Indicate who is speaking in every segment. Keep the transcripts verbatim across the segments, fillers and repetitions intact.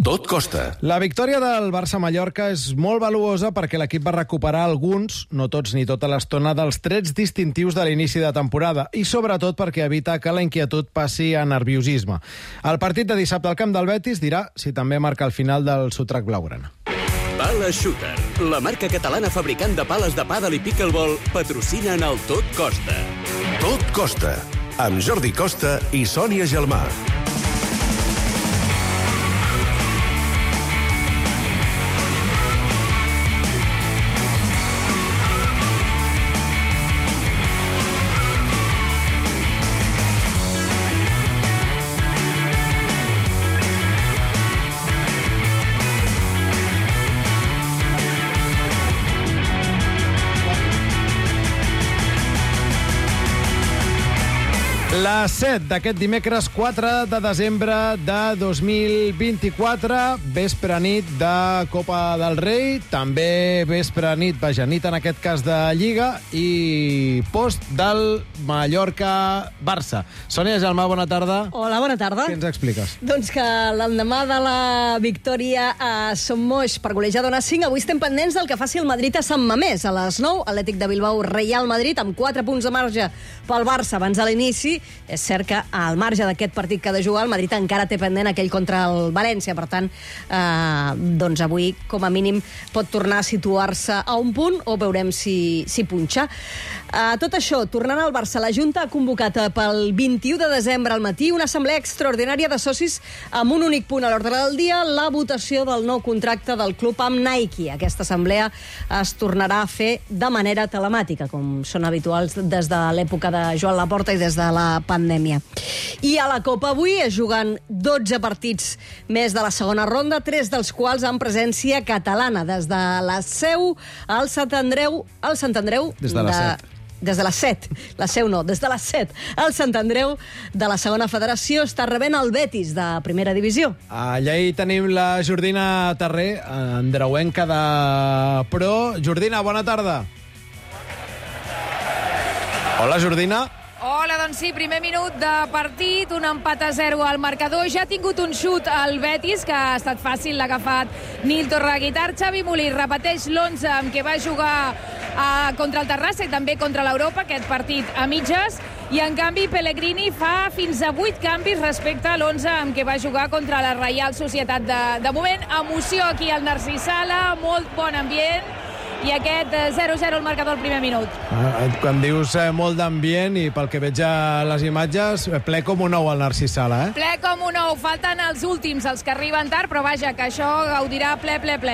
Speaker 1: Tot costa.
Speaker 2: La victòria del Barça-Mallorca és molt valuosa perquè l'equip va recuperar alguns, no tots ni tota l'estona, dels trets distintius de l'inici de temporada i sobretot perquè evita que la inquietud passi a nerviosisme. El partit de dissabte al camp del Betis dirà si també marca el final del sotrac blaugrana.
Speaker 3: Pala Shooter, la marca catalana fabricant de pales de pàdel i pickleball, patrocina en el Tot Costa.
Speaker 1: Tot costa. Amb Jordi Costa i Sònia Gelmà.
Speaker 2: Les set d'aquest dimecres quatre de desembre de dos mil vint-i-quatre, vespre nit de Copa del Rei, també vespre nit, vaja, nit en aquest cas de Lliga, i post del Mallorca-Barça. Sònia Gelmà, bona tarda.
Speaker 4: Hola, bona tarda.
Speaker 2: Què ens expliques?
Speaker 4: Doncs que l'endemà de la victòria a Son Moix per golejada a cinc, avui estem pendents del que faci el Madrid a Sant Mamés. A les nou, Atlètic de Bilbao, Real Madrid, amb quatre punts de marge pel Barça abans de l'inici. És cert que al marge d'aquest partit que ha de jugar, el Madrid encara té pendent aquell contra el València. Per tant, eh, doncs avui, com a mínim, pot tornar a situar-se a un punt o veurem si, si punxa. Eh, tot això, tornant al Barça, la Junta ha convocat pel vint-i-u de desembre al matí una assemblea extraordinària de socis amb un únic punt a l'ordre del dia, la votació del nou contracte del club amb Nike. Aquesta assemblea es tornarà a fer de manera telemàtica, com són habituals des de l'època de Joan Laporta i des de la pandèmia. I a la Copa avui es juguen dotze partits més de la segona ronda, tres dels quals amb presència catalana, des de la Seu al Sant Andreu, al Sant Andreu
Speaker 2: Des de la set.
Speaker 4: Des de les set, la Seu no, des de les set. El Sant Andreu de la segona federació està rebent el Betis de primera divisió.
Speaker 2: Allà hi tenim la Jordina Tarré, andreuenca de Pro. Jordina, bona tarda. Hola, Jordina.
Speaker 5: Hola, doncs sí, primer minut de partit, un empat a zero al marcador. Ja ha tingut un xut al Betis, que ha estat fàcil, l'ha agafat Nil Torreguitar. Xavi Molí repeteix l'onze amb què va jugar eh, contra el Terrassa i també contra l'Europa, aquest partit a mitges. I, en canvi, Pellegrini fa fins a vuit canvis respecte a l'onze amb què va jugar contra la Reial Societat. De, de moment, emoció aquí al Narcís Sala, molt bon ambient. I aquest zero zero al marcador al primer minut.
Speaker 2: Quan dius eh, molt d'ambient i pel que veig a les imatges, ple com un ou al Narcís Sala, eh?
Speaker 5: Ple com un ou. Falten els últims, els que arriben tard, però vaja, que això gaudirà ple, ple, ple.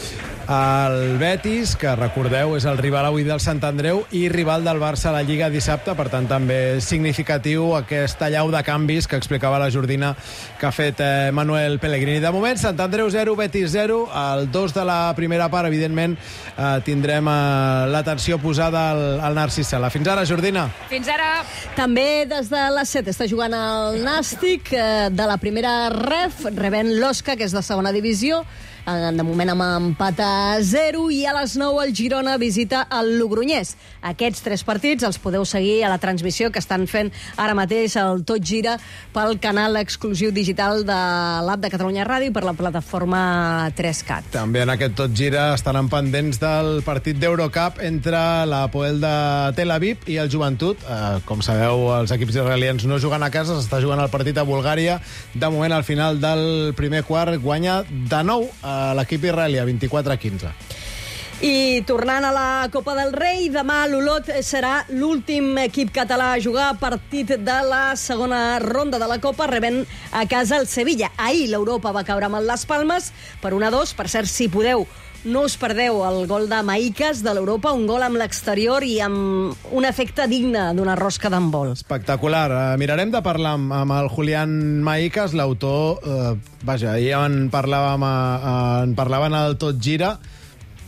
Speaker 2: El Betis, que recordeu, és el rival avui del Sant Andreu i rival del Barça a la Lliga dissabte, per tant també és significatiu aquesta allau de canvis que explicava la Jordina que ha fet eh, Manuel Pellegrini. De moment, Sant Andreu zero, Betis zero. El dos de la primera part, evidentment, eh, tindrem eh, l'atenció posada al, al Narcís Sala. Fins ara, Jordina.
Speaker 5: Fins ara.
Speaker 4: També des de les set està jugant el Nàstic eh, de la primera ref, rebent l'Osca, que és de segona divisió. De moment amb empat a zero, i a les nou el Girona visita el Logronyer. Aquests tres partits els podeu seguir a la transmissió que estan fent ara mateix el Tot Gira pel canal exclusiu digital de l'app de Catalunya Ràdio i per la plataforma tres cat.
Speaker 2: També en aquest Tot Gira estaran pendents del partit d'Eurocup entre l'Apoel de Tel Aviv i el Joventut. Eh, com sabeu, els equips israelians no juguen a casa, s'està jugant el partit a Bulgària. De moment, al final del primer quart, guanya de nou a l'equip israelià, vint-i-quatre a quinze.
Speaker 4: I tornant a la Copa del Rei, demà l'Olot serà l'últim equip català a jugar partit de la segona ronda de la Copa, rebent a casa el Sevilla. Ahir l'Europa va caure amb el Las Palmas per un a dos. Per cert, si podeu, no us perdeu el gol de Maïcas de l'Europa, un gol amb l'exterior i amb un efecte digne d'una rosca d'handbol.
Speaker 2: Espectacular. Uh, mirarem de parlar amb, amb el Julián Maïcas, l'autor. Uh, vaja, ahir en parlàvem, uh, en parlaven al Tot Gira,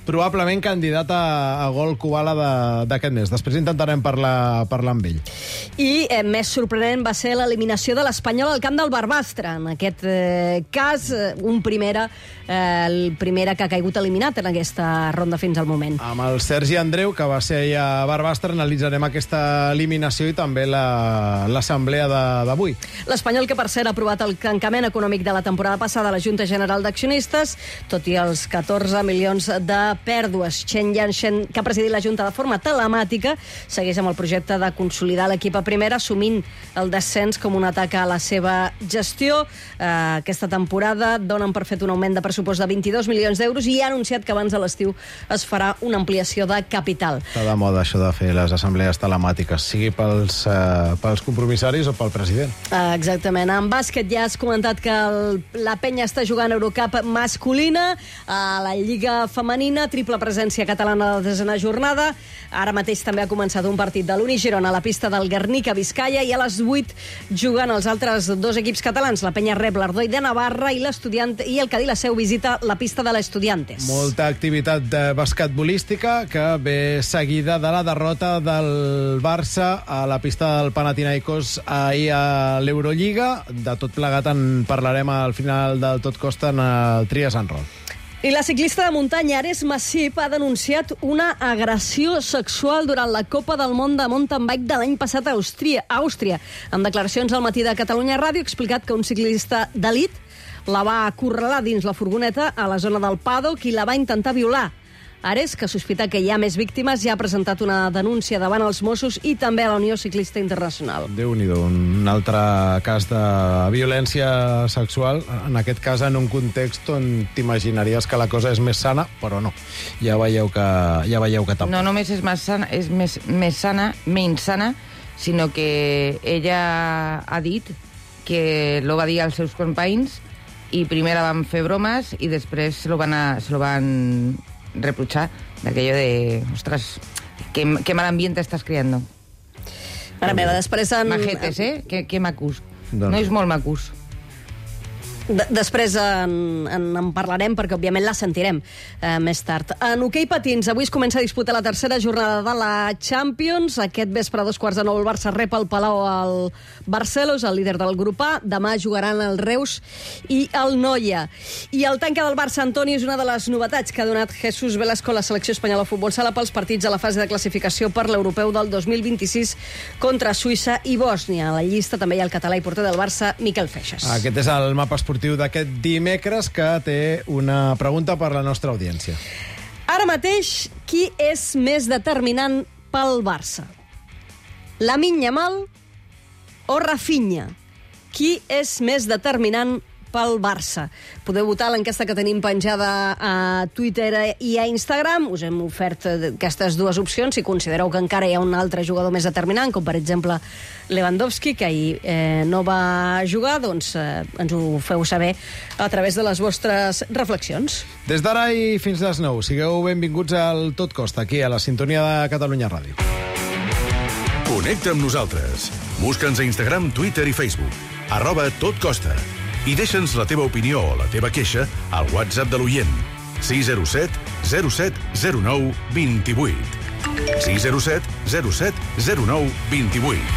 Speaker 2: probablement candidat a, a gol Kubala d'aquest mes. Després intentarem parlar, parlar amb ell.
Speaker 4: I eh, més sorprenent va ser l'eliminació de l'Espanyol al camp del Barbastre. En aquest eh, cas, eh, un primera, eh, el primera que ha caigut eliminat en aquesta ronda fins al moment.
Speaker 2: Amb el Sergi Andreu, que va ser a Barbastre, analitzarem aquesta eliminació i també l'assemblea la, d'avui.
Speaker 4: L'Espanyol, que per cert ha aprovat el tancament econòmic de la temporada passada a la Junta General d'Accionistes, tot i els catorze milions de pèrdues. Chen Yanshen, que ha presidit la Junta de forma telemàtica, segueix amb el projecte de consolidar l'equip a primera, assumint el descens com un atac a la seva gestió. Eh, aquesta temporada donen per fet un augment de pressupost de vint-i-dos milions d'euros i ha anunciat que abans de l'estiu es farà una ampliació de capital.
Speaker 2: Està de moda això de fer les assemblees telemàtiques, sigui pels, eh, pels compromissaris o pel president.
Speaker 4: Eh, exactament. En bàsquet ja has comentat que el, la penya està jugant Eurocup masculina, a la Lliga femenina, triple presència catalana a la desena jornada. Ara mateix també ha començat un partit de l'Uni Girona a la pista del Guernica, Vizcaya, i a les vuit juguen els altres dos equips catalans. La penya rep l'Ardoi de Navarra i l'Estudiant i el Cadí la Seu visita la pista de l'Estudiantes.
Speaker 2: Molta activitat basquetbolística que ve seguida de la derrota del Barça a la pista del Panathinaikos ahir a l'Eurolliga. De tot plegat en parlarem al final del Tot Costa en el Trias and Roll.
Speaker 4: I la ciclista de muntanya Ares Massip ha denunciat una agressió sexual durant la Copa del Món de Mountain Bike de l'any passat a Àustria. A Àustria. En declaracions al matí de Catalunya Ràdio ha explicat que un ciclista d'elit la va acorralar dins la furgoneta a la zona del paddock i la va intentar violar. Ares, que sospita que hi ha més víctimes, ja ha presentat una denúncia davant els Mossos i també a la Unió Ciclista Internacional.
Speaker 2: Déu-n'hi-do, un altre cas de violència sexual, en aquest cas en un context on t'imaginaries que la cosa és més sana, però no. Ja veieu que, ja veieu que tampoc.
Speaker 6: No només és més sana, és més, més sana, menys sana, sinó que ella ha dit que lo va dir als seus companys i primer la van fer bromes i després se lo van, a, se lo van reprochar d'aquello de, ostras, qué, qué mal ambiente estás creando.
Speaker 4: Mare meva, després en...
Speaker 6: Majetes, eh? Que, que macús.
Speaker 2: Doncs...
Speaker 6: No és molt macús.
Speaker 4: De després en, en, en parlarem, perquè òbviament la sentirem eh, més tard. En hoquei patins, avui es comença a disputar la tercera jornada de la Champions. Aquest vespre a dos quarts de nou el Barça rep al Palau al Barcelos, el líder del grup A. Demà jugaran el Reus i el Noia. I el tanca del Barça, Antoni, és una de les novetats que ha donat Jesús Velasco a la selecció espanyola de futbol sala pels partits a la fase de classificació per l'Europeu del dos mil vint-i-sis contra Suïssa i Bòsnia. A la llista també hi ha el català i porter del Barça, Miquel Feixas.
Speaker 2: Aquest és el mapa esportiu d'aquest dimecres, que té una pregunta per la nostra audiència.
Speaker 4: Ara mateix, qui és més determinant pel Barça? Lamine Yamal o Rafinha? Qui és més determinant pel Barça? Podeu votar a l'enquesta que tenim penjada a Twitter i a Instagram. Us hem ofert aquestes dues opcions. Si considereu que encara hi ha un altre jugador més determinant, com per exemple Lewandowski, que ahir eh, no va jugar, doncs eh, ens ho feu saber a través de les vostres reflexions.
Speaker 2: Des d'ara i fins les nou, sigueu benvinguts al Tot Costa, aquí a la sintonia de Catalunya Ràdio.
Speaker 1: Connecta amb nosaltres. Busca'ns a Instagram, Twitter i Facebook. Arroba Tot Costa. I deixa'ns la teva opinió o la teva queixa al WhatsApp de l'oient. sis zero set zero set zero nou dos vuit. sis zero set zero set zero nou dos vuit.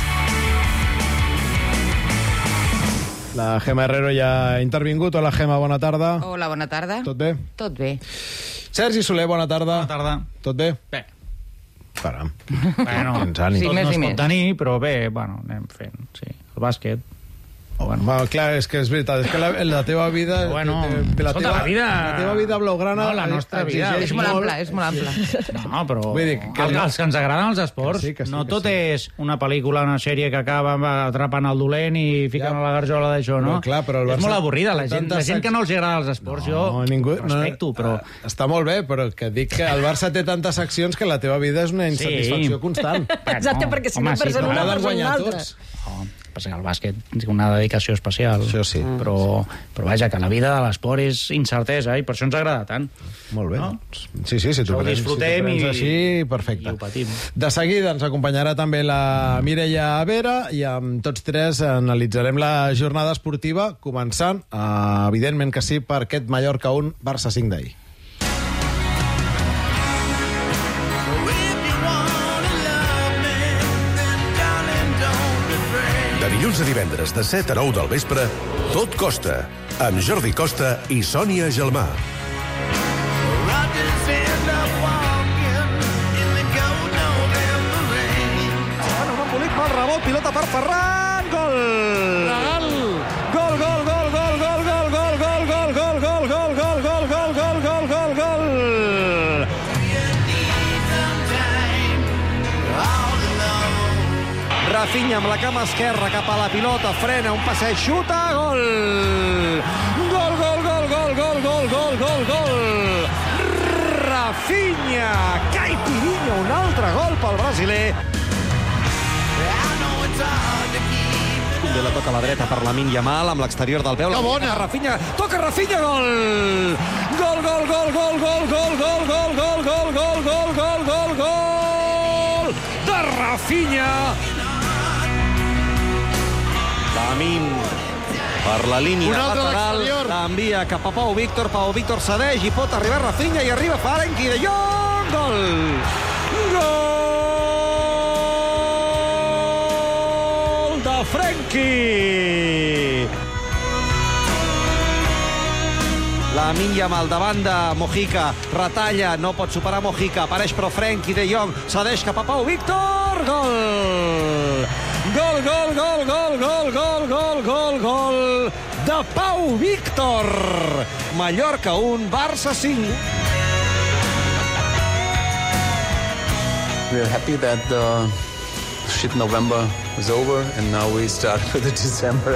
Speaker 2: La Gemma Herrero ja ha intervingut. Hola, Gemma, bona tarda.
Speaker 6: Hola, bona tarda.
Speaker 2: Tot bé?
Speaker 6: Tot bé.
Speaker 2: Sergi Soler, bona tarda.
Speaker 7: Bona tarda.
Speaker 2: Tot bé?
Speaker 7: Bé.
Speaker 2: Caram.
Speaker 7: Bueno,
Speaker 2: Quins ànims.
Speaker 6: Sí,
Speaker 7: tot
Speaker 6: més
Speaker 7: no
Speaker 6: i
Speaker 7: es
Speaker 6: més.
Speaker 7: pot tenir, però bé, bueno, anem fent, sí. El bàsquet.
Speaker 2: Oh, bueno. Va, clar, és que és veritat, és que la, la teva vida...
Speaker 7: Bueno,
Speaker 2: eh, la,
Speaker 7: escolta,
Speaker 2: teva,
Speaker 7: la vida-
Speaker 2: la teva vida blaugrana...
Speaker 7: No, la nostra vida.
Speaker 2: exigeix
Speaker 6: És molt ampla, és molt ampla.
Speaker 7: No, però
Speaker 2: Vull dir que-
Speaker 7: els, els que ens agraden els esports,
Speaker 2: Que sí, que sí,
Speaker 7: no
Speaker 2: que
Speaker 7: tot
Speaker 2: sí.
Speaker 7: és una pel·lícula, una sèrie que acaba atrapant el dolent i ficant
Speaker 2: Ja.
Speaker 7: a la garjola d'això, no?
Speaker 2: Però, clar, però el
Speaker 7: és
Speaker 2: Barça-
Speaker 7: molt avorrida, la
Speaker 2: té
Speaker 7: gent, la
Speaker 2: tantes
Speaker 7: gent que
Speaker 2: sex-
Speaker 7: no els agrada els esports,
Speaker 2: No,
Speaker 7: jo
Speaker 2: ningú,
Speaker 7: respecto,
Speaker 2: no,
Speaker 7: però...
Speaker 2: eh, està molt bé, però que dic que el Barça té tantes accions que la teva vida és una insatisfacció
Speaker 7: Sí.
Speaker 2: constant.
Speaker 4: Exacte, perquè si no
Speaker 7: home,
Speaker 4: perds en
Speaker 7: però
Speaker 4: una,
Speaker 2: M'agraden
Speaker 4: perds en una
Speaker 2: guanyar
Speaker 4: altra.
Speaker 2: tots.
Speaker 7: No, passa que el bàsquet té una dedicació especial.
Speaker 2: Això sí.
Speaker 7: Però, però vaja, que la vida de l'esport és incertesa i per això ens agrada tant.
Speaker 2: Molt bé.
Speaker 7: No?
Speaker 2: Sí, sí, si tu
Speaker 7: Ho
Speaker 2: prens,
Speaker 7: disfrutem
Speaker 2: si tu prens
Speaker 7: i-
Speaker 2: així, perfecte.
Speaker 7: i ho patim.
Speaker 2: De seguida ens acompanyarà també la Mireia Vera i amb tots tres analitzarem la jornada esportiva, començant, eh, evidentment que sí, per aquest Mallorca un, Barça cinc d'ahir.
Speaker 1: dilluns a divendres de set a nou del vespre, Tot Costa, amb Jordi Costa i Sònia Gelmà.
Speaker 8: Bueno, un embolic pel rebot, pilota per Ferran, gol!
Speaker 2: Legal!
Speaker 8: Gol, gol, gol, gol, gol, gol, gol, gol, gol, gol, gol, gol, gol, gol, gol, gol, gol, gol, gol! Rafinha amb la cama esquerra cap a la pilota, frena, un passeig, xuta, gol! Gol, gol, gol, gol, gol, gol, gol, gol, gol! Rafinha! Caipirinha, un altre gol pel brasiler. Bé, la toca a la dreta per Lamine Yamal, amb l'exterior del peu.
Speaker 2: Que bona!
Speaker 8: Rafinha, toca Rafinha, gol! Gol, gol, gol, gol, gol, gol, gol, gol, gol, gol, gol, gol, gol, gol, gol! De Rafinha! Lamine per la línia lateral, l'envia cap a Pau Víctor, Pau Víctor cedeix i pot arribar Rafinha i arriba Frenkie de Jong, gol! Gol de Frenkie! Lamine Yamal davant de Mojica, retalla, no pot superar Mojica, apareix però Frenkie de Jong, cedeix cap a Pau Víctor, gol! Gol, gol, gol, gol, gol, gol, gol, gol, gol de Pau Víctor! Mallorca un, Barça cinc.
Speaker 9: We are happy that the shit November is over and now we start with the December.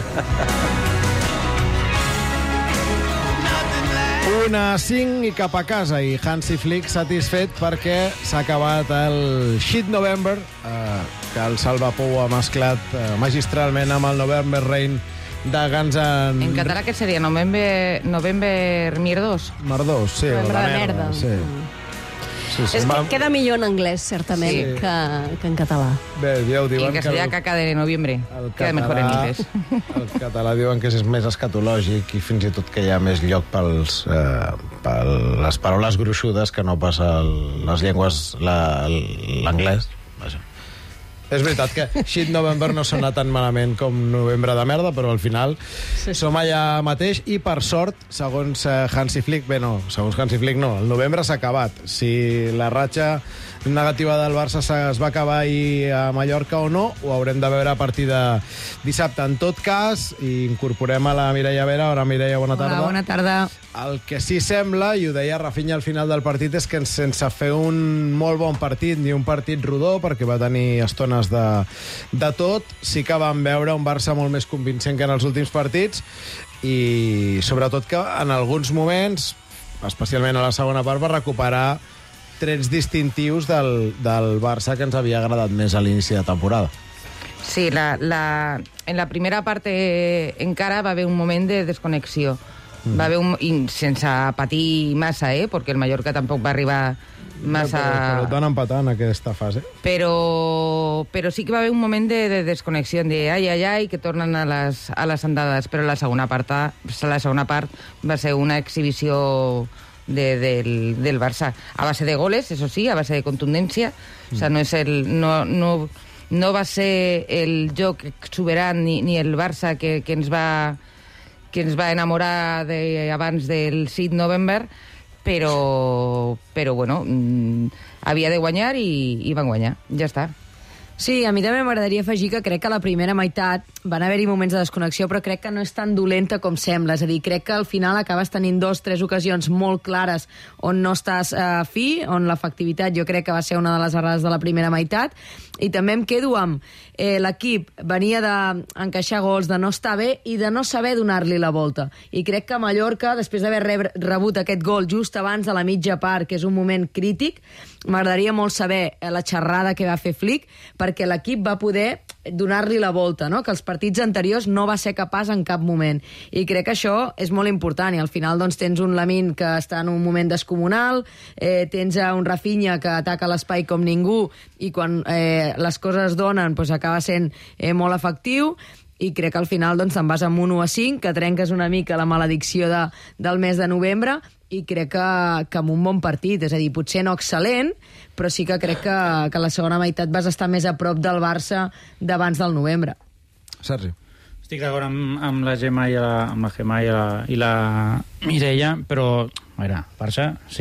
Speaker 2: Una cinc i cap a casa, i Hansi Flick satisfet perquè s'ha acabat el Shit November, eh, que el Salvapou ha mesclat eh, magistralment amb el November Rain de Guns N'
Speaker 6: En català què seria? November, November Mierdos?
Speaker 2: Merdós, sí, o
Speaker 4: Novembre
Speaker 2: de
Speaker 4: de
Speaker 2: merda.
Speaker 4: merda.
Speaker 2: Sí. Sí, sí.
Speaker 4: És que
Speaker 2: Va-
Speaker 4: queda millor en anglès, certament,
Speaker 2: Sí.
Speaker 4: que, que en català.
Speaker 2: Bé, ja ho
Speaker 6: I
Speaker 2: diuen
Speaker 6: en castellà
Speaker 2: el-
Speaker 6: caca de noviembre.
Speaker 2: el
Speaker 6: Queda mejor en inglés.
Speaker 2: el català diuen que és més escatològic i fins i tot que hi ha més lloc pels, eh, per les paraules gruixudes que no passa el, les llengües, la- l'anglès. Vaja. És veritat que Shit November no sona tan malament com Novembre de merda, però al final sí, sí. som allà mateix i, per sort, segons eh, Hansi Flick, bé, no, segons Hansi Flick no, el novembre s'ha acabat. Si la ratxa negativa del Barça es va acabar ahir a Mallorca o no, ho haurem de veure a partir de dissabte. En tot cas, incorporem a la Mireia Vera. Hola, Mireia, bona tarda.
Speaker 5: Hola, bona tarda.
Speaker 2: El que sí sembla, i ho deia Rafinha al final del partit, és que sense fer un molt bon partit, ni un partit rodó, perquè va tenir estones de, de tot, sí que vam veure un Barça molt més convincent que en els últims partits, i sobretot que en alguns moments, especialment a la segona part, va recuperar trets distintius del, del Barça que ens havia agradat més a l'inici de temporada.
Speaker 6: Sí, la, la, en la primera part eh, encara va haver un moment de desconnexió. Mm. Va haver un, i sense patir massa, eh, perquè el Mallorca tampoc va arribar massa...
Speaker 2: Però, però et van empatar en aquesta fase.
Speaker 6: Però, però sí que va haver un moment de, de desconnexió, de ai, ai, ai, que tornen a les, a les andades, però la segona part, la segona part va ser una exhibició de, del, del Barça. A base de goles, eso sí, a base de contundència. Mm. O sea, no, és el, no, no, no va ser el joc exuberant ni, ni el Barça que, que, ens va, que ens va enamorar de, abans del Shit November, però, però bueno, mm, havia de guanyar i, i van guanyar. Ja està.
Speaker 5: Sí, a mi també m'agradaria afegir que crec que a la primera meitat van haver-hi moments de desconnexió, però crec que no és tan dolenta com sembla. És a dir, crec que al final acabes tenint dos, tres ocasions molt clares on no estàs eh, fi, on l'efectivitat jo crec que va ser una de les errades de la primera meitat, i també em quedo amb eh, l'equip venia d'encaixar gols, de no estar bé i de no saber donar-li la volta. I crec que Mallorca, després d'haver rebut aquest gol just abans de la mitja part, que és un moment crític, m'agradaria molt saber la xerrada que va fer Flick, perquè l'equip va poder donar-li la volta, no? Que els partits anteriors no va ser capaç en cap moment. I crec que això és molt important, i al final doncs, tens un Lamine que està en un moment descomunal, eh, tens un Rafinha que ataca l'espai com ningú, i quan eh, les coses donen doncs, acaba sent eh, molt efectiu, i crec que al final doncs, te'n vas amb un u a cinc, que trenques una mica la maledicció de, del mes de novembre, i crec que, que amb un bon partit, és a dir, potser no excel·lent, però sí que crec que, que la segona meitat vas estar més a prop del Barça d'abans del novembre.
Speaker 2: Sergi.
Speaker 7: Estic d'acord amb, amb la Gemma i la, amb la Gemma i la, i la Mireia, però a veure, Barça,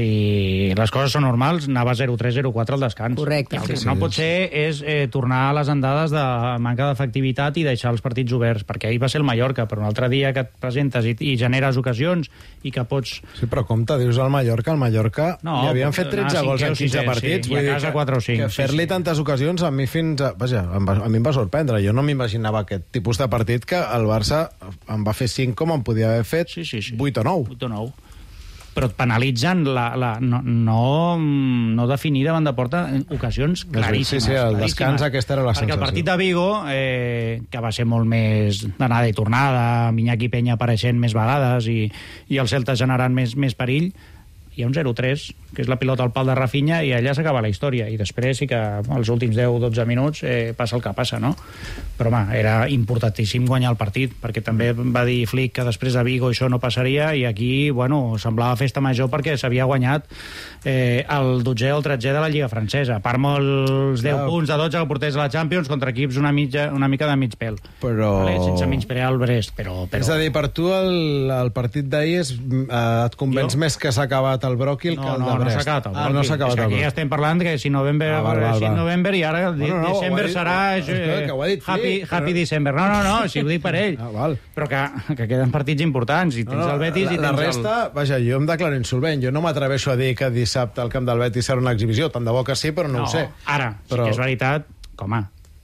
Speaker 7: si les coses són normals, anava zero tres zero quatre al descans.
Speaker 6: Correcte.
Speaker 7: El que
Speaker 2: Sí,
Speaker 7: no
Speaker 2: sí.
Speaker 7: pot ser és eh, tornar a les andades de manca d'efectivitat i deixar els partits oberts, perquè ahir va ser el Mallorca, però un altre dia que et presentes i, i generes ocasions i que pots...
Speaker 2: Sí, però compte, dius el Mallorca, el Mallorca
Speaker 7: No,
Speaker 2: hi havien fet tretze
Speaker 7: anar
Speaker 2: gols en
Speaker 7: cinquè o
Speaker 2: quinze
Speaker 7: sisè,
Speaker 2: partits.
Speaker 7: sí, i a
Speaker 2: vull dir
Speaker 7: casa
Speaker 2: que-
Speaker 7: quatre o cinc,
Speaker 2: Que
Speaker 7: sí,
Speaker 2: fer-li
Speaker 7: sí.
Speaker 2: tantes ocasions a mi fins a... Vaja, em va- a mi em va sorprendre. Jo no m'imaginava aquest tipus de partit que el Barça em va fer cinc com en podia haver fet
Speaker 7: Sí, sí, sí.
Speaker 2: vuit o nou.
Speaker 7: vuit o nou. Però et penalitzen la, la, no, no, no definir davant de porta ocasions claríssimes.
Speaker 2: Sí, sí, al
Speaker 7: claríssimes.
Speaker 2: descans aquesta era la
Speaker 7: Perquè
Speaker 2: sensació.
Speaker 7: el partit de Vigo, eh, que va ser molt més d'anada i tornada, amb Iñaki Peña apareixent més vegades i, i el Celta generant més, més perill, hi ha un zero tres, que és la pilota al pal de Rafinha, i allà s'acaba la història. I després sí que els últims deu o dotze minuts eh, passa el que passa, no? Però, home, era importantíssim guanyar el partit, perquè també va dir Flick que després de Vigo això no passaria, i aquí, bueno, semblava festa major perquè s'havia guanyat eh, el dotzè o el tretzè de la Lliga Francesa. A part molts deu
Speaker 2: Clar.
Speaker 7: punts de dotze que portés a la Champions contra equips una, mitja, una mica de mig pèl.
Speaker 2: Però...
Speaker 7: Vale? Sense menysprear el Brest, però... però...
Speaker 2: És a dir, per tu el, el partit d'ahir és, eh, et convenç
Speaker 7: Jo?
Speaker 2: més que s'ha acabat el Bròquil que
Speaker 7: No,
Speaker 2: el
Speaker 7: no,
Speaker 2: de
Speaker 7: no
Speaker 2: Brest.
Speaker 7: s'ha acabat el
Speaker 2: Ah, no s'ha
Speaker 7: És
Speaker 2: acabat
Speaker 7: que
Speaker 2: el
Speaker 7: aquí
Speaker 2: Bròquil.
Speaker 7: ja estem parlant que si novembre,
Speaker 2: Ah, val, val,
Speaker 7: si
Speaker 2: val.
Speaker 7: novembre i ara
Speaker 2: Bueno, no, ho ha
Speaker 7: December
Speaker 2: dit-
Speaker 7: serà
Speaker 2: Espera, que ho ha dit
Speaker 7: happy,
Speaker 2: Flick,
Speaker 7: happy,
Speaker 2: però-
Speaker 7: happy December. No, no, no, si ho dic per ell.
Speaker 2: Ah, val.
Speaker 7: Però que, que queden partits importants, i tens
Speaker 2: No, no,
Speaker 7: el Betis i
Speaker 2: la, la
Speaker 7: tens
Speaker 2: resta, vaja, jo em declaro insolvent. Jo no m'atreveixo a dir que dissabte al camp del Betis serà una exhibició. Tant de bo que sí, però no,
Speaker 7: el...
Speaker 2: ho sé.
Speaker 7: Ara,
Speaker 2: Però-
Speaker 7: sí que és veritat, com a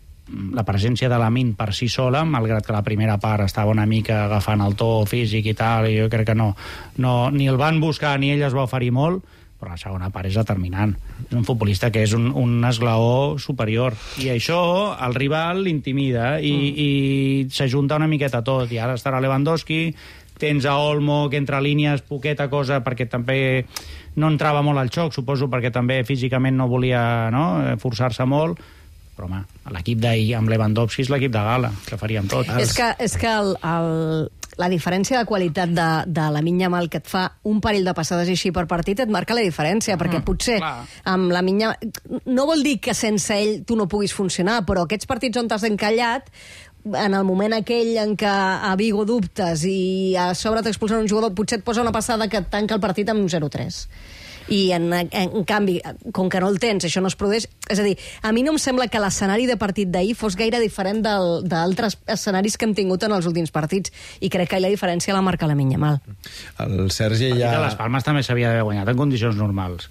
Speaker 7: la presència de l'Amin per si sola, malgrat que la primera part estava una mica agafant el to físic i tal, i jo crec que no, no ni el van buscar ni ell es va oferir molt, però la segona part és determinant. És un futbolista que és un, un esglaó superior. I això el rival l'intimida i, mm. i s'ajunta una miqueta tot. I ara estarà Lewandowski, tens a Olmo, que entre línies poqueta cosa, perquè també no entrava molt al xoc, suposo, perquè també físicament no volia, no, forçar-se molt. Però, home, l'equip d'ahir amb Lewandowski és l'equip de gala, que faríem tot.
Speaker 4: És que, és que el, el, la diferència de qualitat de, de la Minya Mal, que et fa un parell de passades així per partit, et marca la diferència, perquè
Speaker 7: Mm,
Speaker 4: potser
Speaker 7: clar.
Speaker 4: amb la Minya... No vol dir que sense ell tu no puguis funcionar, però aquests partits on t'has encallat, en el moment aquell en què a Vigo dubtes i a sobre t'expulsen un jugador, potser et posa una passada que et tanca el partit amb un zero tres. I en, en, en canvi, com que no el tens, això no es produeix. És a dir, a mi no em sembla que l'escenari de partit d'ahir fos gaire diferent del- d'altres escenaris que hem tingut en els últims partits, i crec que la diferència la marca la Minya Mal.
Speaker 2: El Sergi
Speaker 7: El partit
Speaker 2: ja...
Speaker 7: de les Palmes també s'havia d'haver guanyat en condicions normals.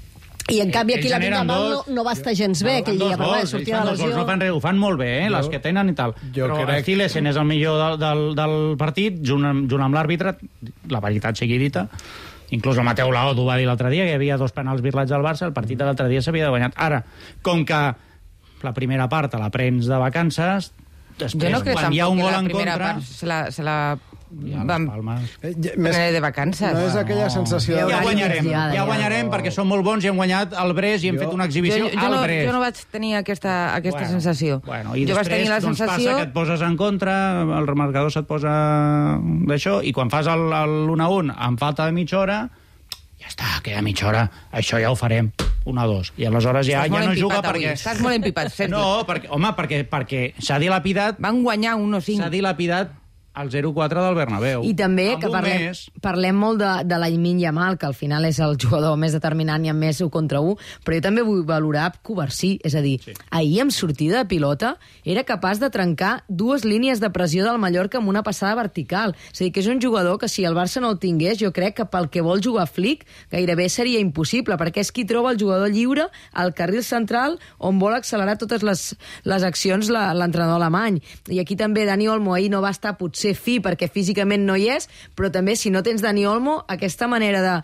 Speaker 4: I en canvi
Speaker 7: Ells
Speaker 4: aquí la
Speaker 7: generen
Speaker 4: Minya Mal no,
Speaker 7: dos-
Speaker 4: no va estar gens bé aquell
Speaker 7: Dos
Speaker 4: dia, però
Speaker 7: gols,
Speaker 4: va
Speaker 7: ells
Speaker 4: sortir de
Speaker 7: fan dos gols,
Speaker 4: lesió.
Speaker 7: no fan res, ho fan molt bé, eh,
Speaker 2: Jo-
Speaker 7: les que tenen i tal.
Speaker 2: jo
Speaker 7: Però
Speaker 2: crec-
Speaker 7: Stilesen és el millor del, del, del partit, junt amb, junt amb l'àrbitre, la veritat sigui dita. Inclús el Mateu Laoz ho va dir l'altre dia, que hi havia dos penals virlats al Barça, el partit de l'altre dia s'havia de guanyar. Ara, com que la primera part te la prens de vacances, després,
Speaker 6: Jo no crec
Speaker 7: quan hi ha un
Speaker 6: tampoc
Speaker 7: gol
Speaker 6: que la
Speaker 7: en
Speaker 6: primera
Speaker 7: contra...
Speaker 6: part se la, se la
Speaker 7: Ja,
Speaker 6: van
Speaker 7: les Palmes.
Speaker 2: Eh, ja-
Speaker 6: prendre de vacances.
Speaker 2: No és aquella
Speaker 7: No.
Speaker 2: sensació
Speaker 7: Ja
Speaker 2: de...
Speaker 7: guanyarem,
Speaker 4: Ja, ja.
Speaker 7: ja guanyarem, perquè són molt bons i hem guanyat el Brest i hem
Speaker 2: Jo-
Speaker 7: fet una
Speaker 6: Jo,
Speaker 7: exhibició
Speaker 6: jo,
Speaker 7: al
Speaker 6: no,
Speaker 7: Brest.
Speaker 6: jo no vaig tenir aquesta, aquesta
Speaker 7: Bueno,
Speaker 6: sensació.
Speaker 7: Bueno, i
Speaker 6: jo vaig
Speaker 7: després
Speaker 6: tenir la
Speaker 7: doncs,
Speaker 6: sensació...
Speaker 7: passa que et poses en contra, el remarcador se't posa d'això, i quan fas el- el l'un a un amb falta de mitja hora, ja està, queda mitja hora, això ja ho farem, un a dos. I aleshores ja,
Speaker 6: Estàs
Speaker 7: ja
Speaker 6: molt
Speaker 7: no juga
Speaker 6: empipat avui,
Speaker 7: perquè...
Speaker 6: estàs molt empipat, Sergi.
Speaker 7: No, perquè, home, perquè, perquè s'ha dilapidat,
Speaker 6: Van guanyar un o cinc.
Speaker 7: s'ha dilapidat el zero quatre del Bernabéu.
Speaker 10: I també
Speaker 7: Amb
Speaker 10: que
Speaker 7: un
Speaker 10: parlem,
Speaker 7: mes.
Speaker 10: parlem molt de, de l'Aimin Yamal, que al final és el jugador més determinant i amb més un contra un, però jo també vull valorar Covarsí, és a dir, sí. ahir amb sortida de pilota era capaç de trencar dues línies de pressió del Mallorca amb una passada vertical. És a dir, que és un jugador que si el Barça no el tingués, jo crec que pel que vol jugar Flick gairebé seria impossible, perquè és qui troba el jugador lliure al carril central on vol accelerar totes les, les accions la, l'entrenador alemany. I aquí també Dani Olmo ahir no va estar potser ser fi perquè físicament no hi és, però també si no tens Dani Olmo, aquesta manera de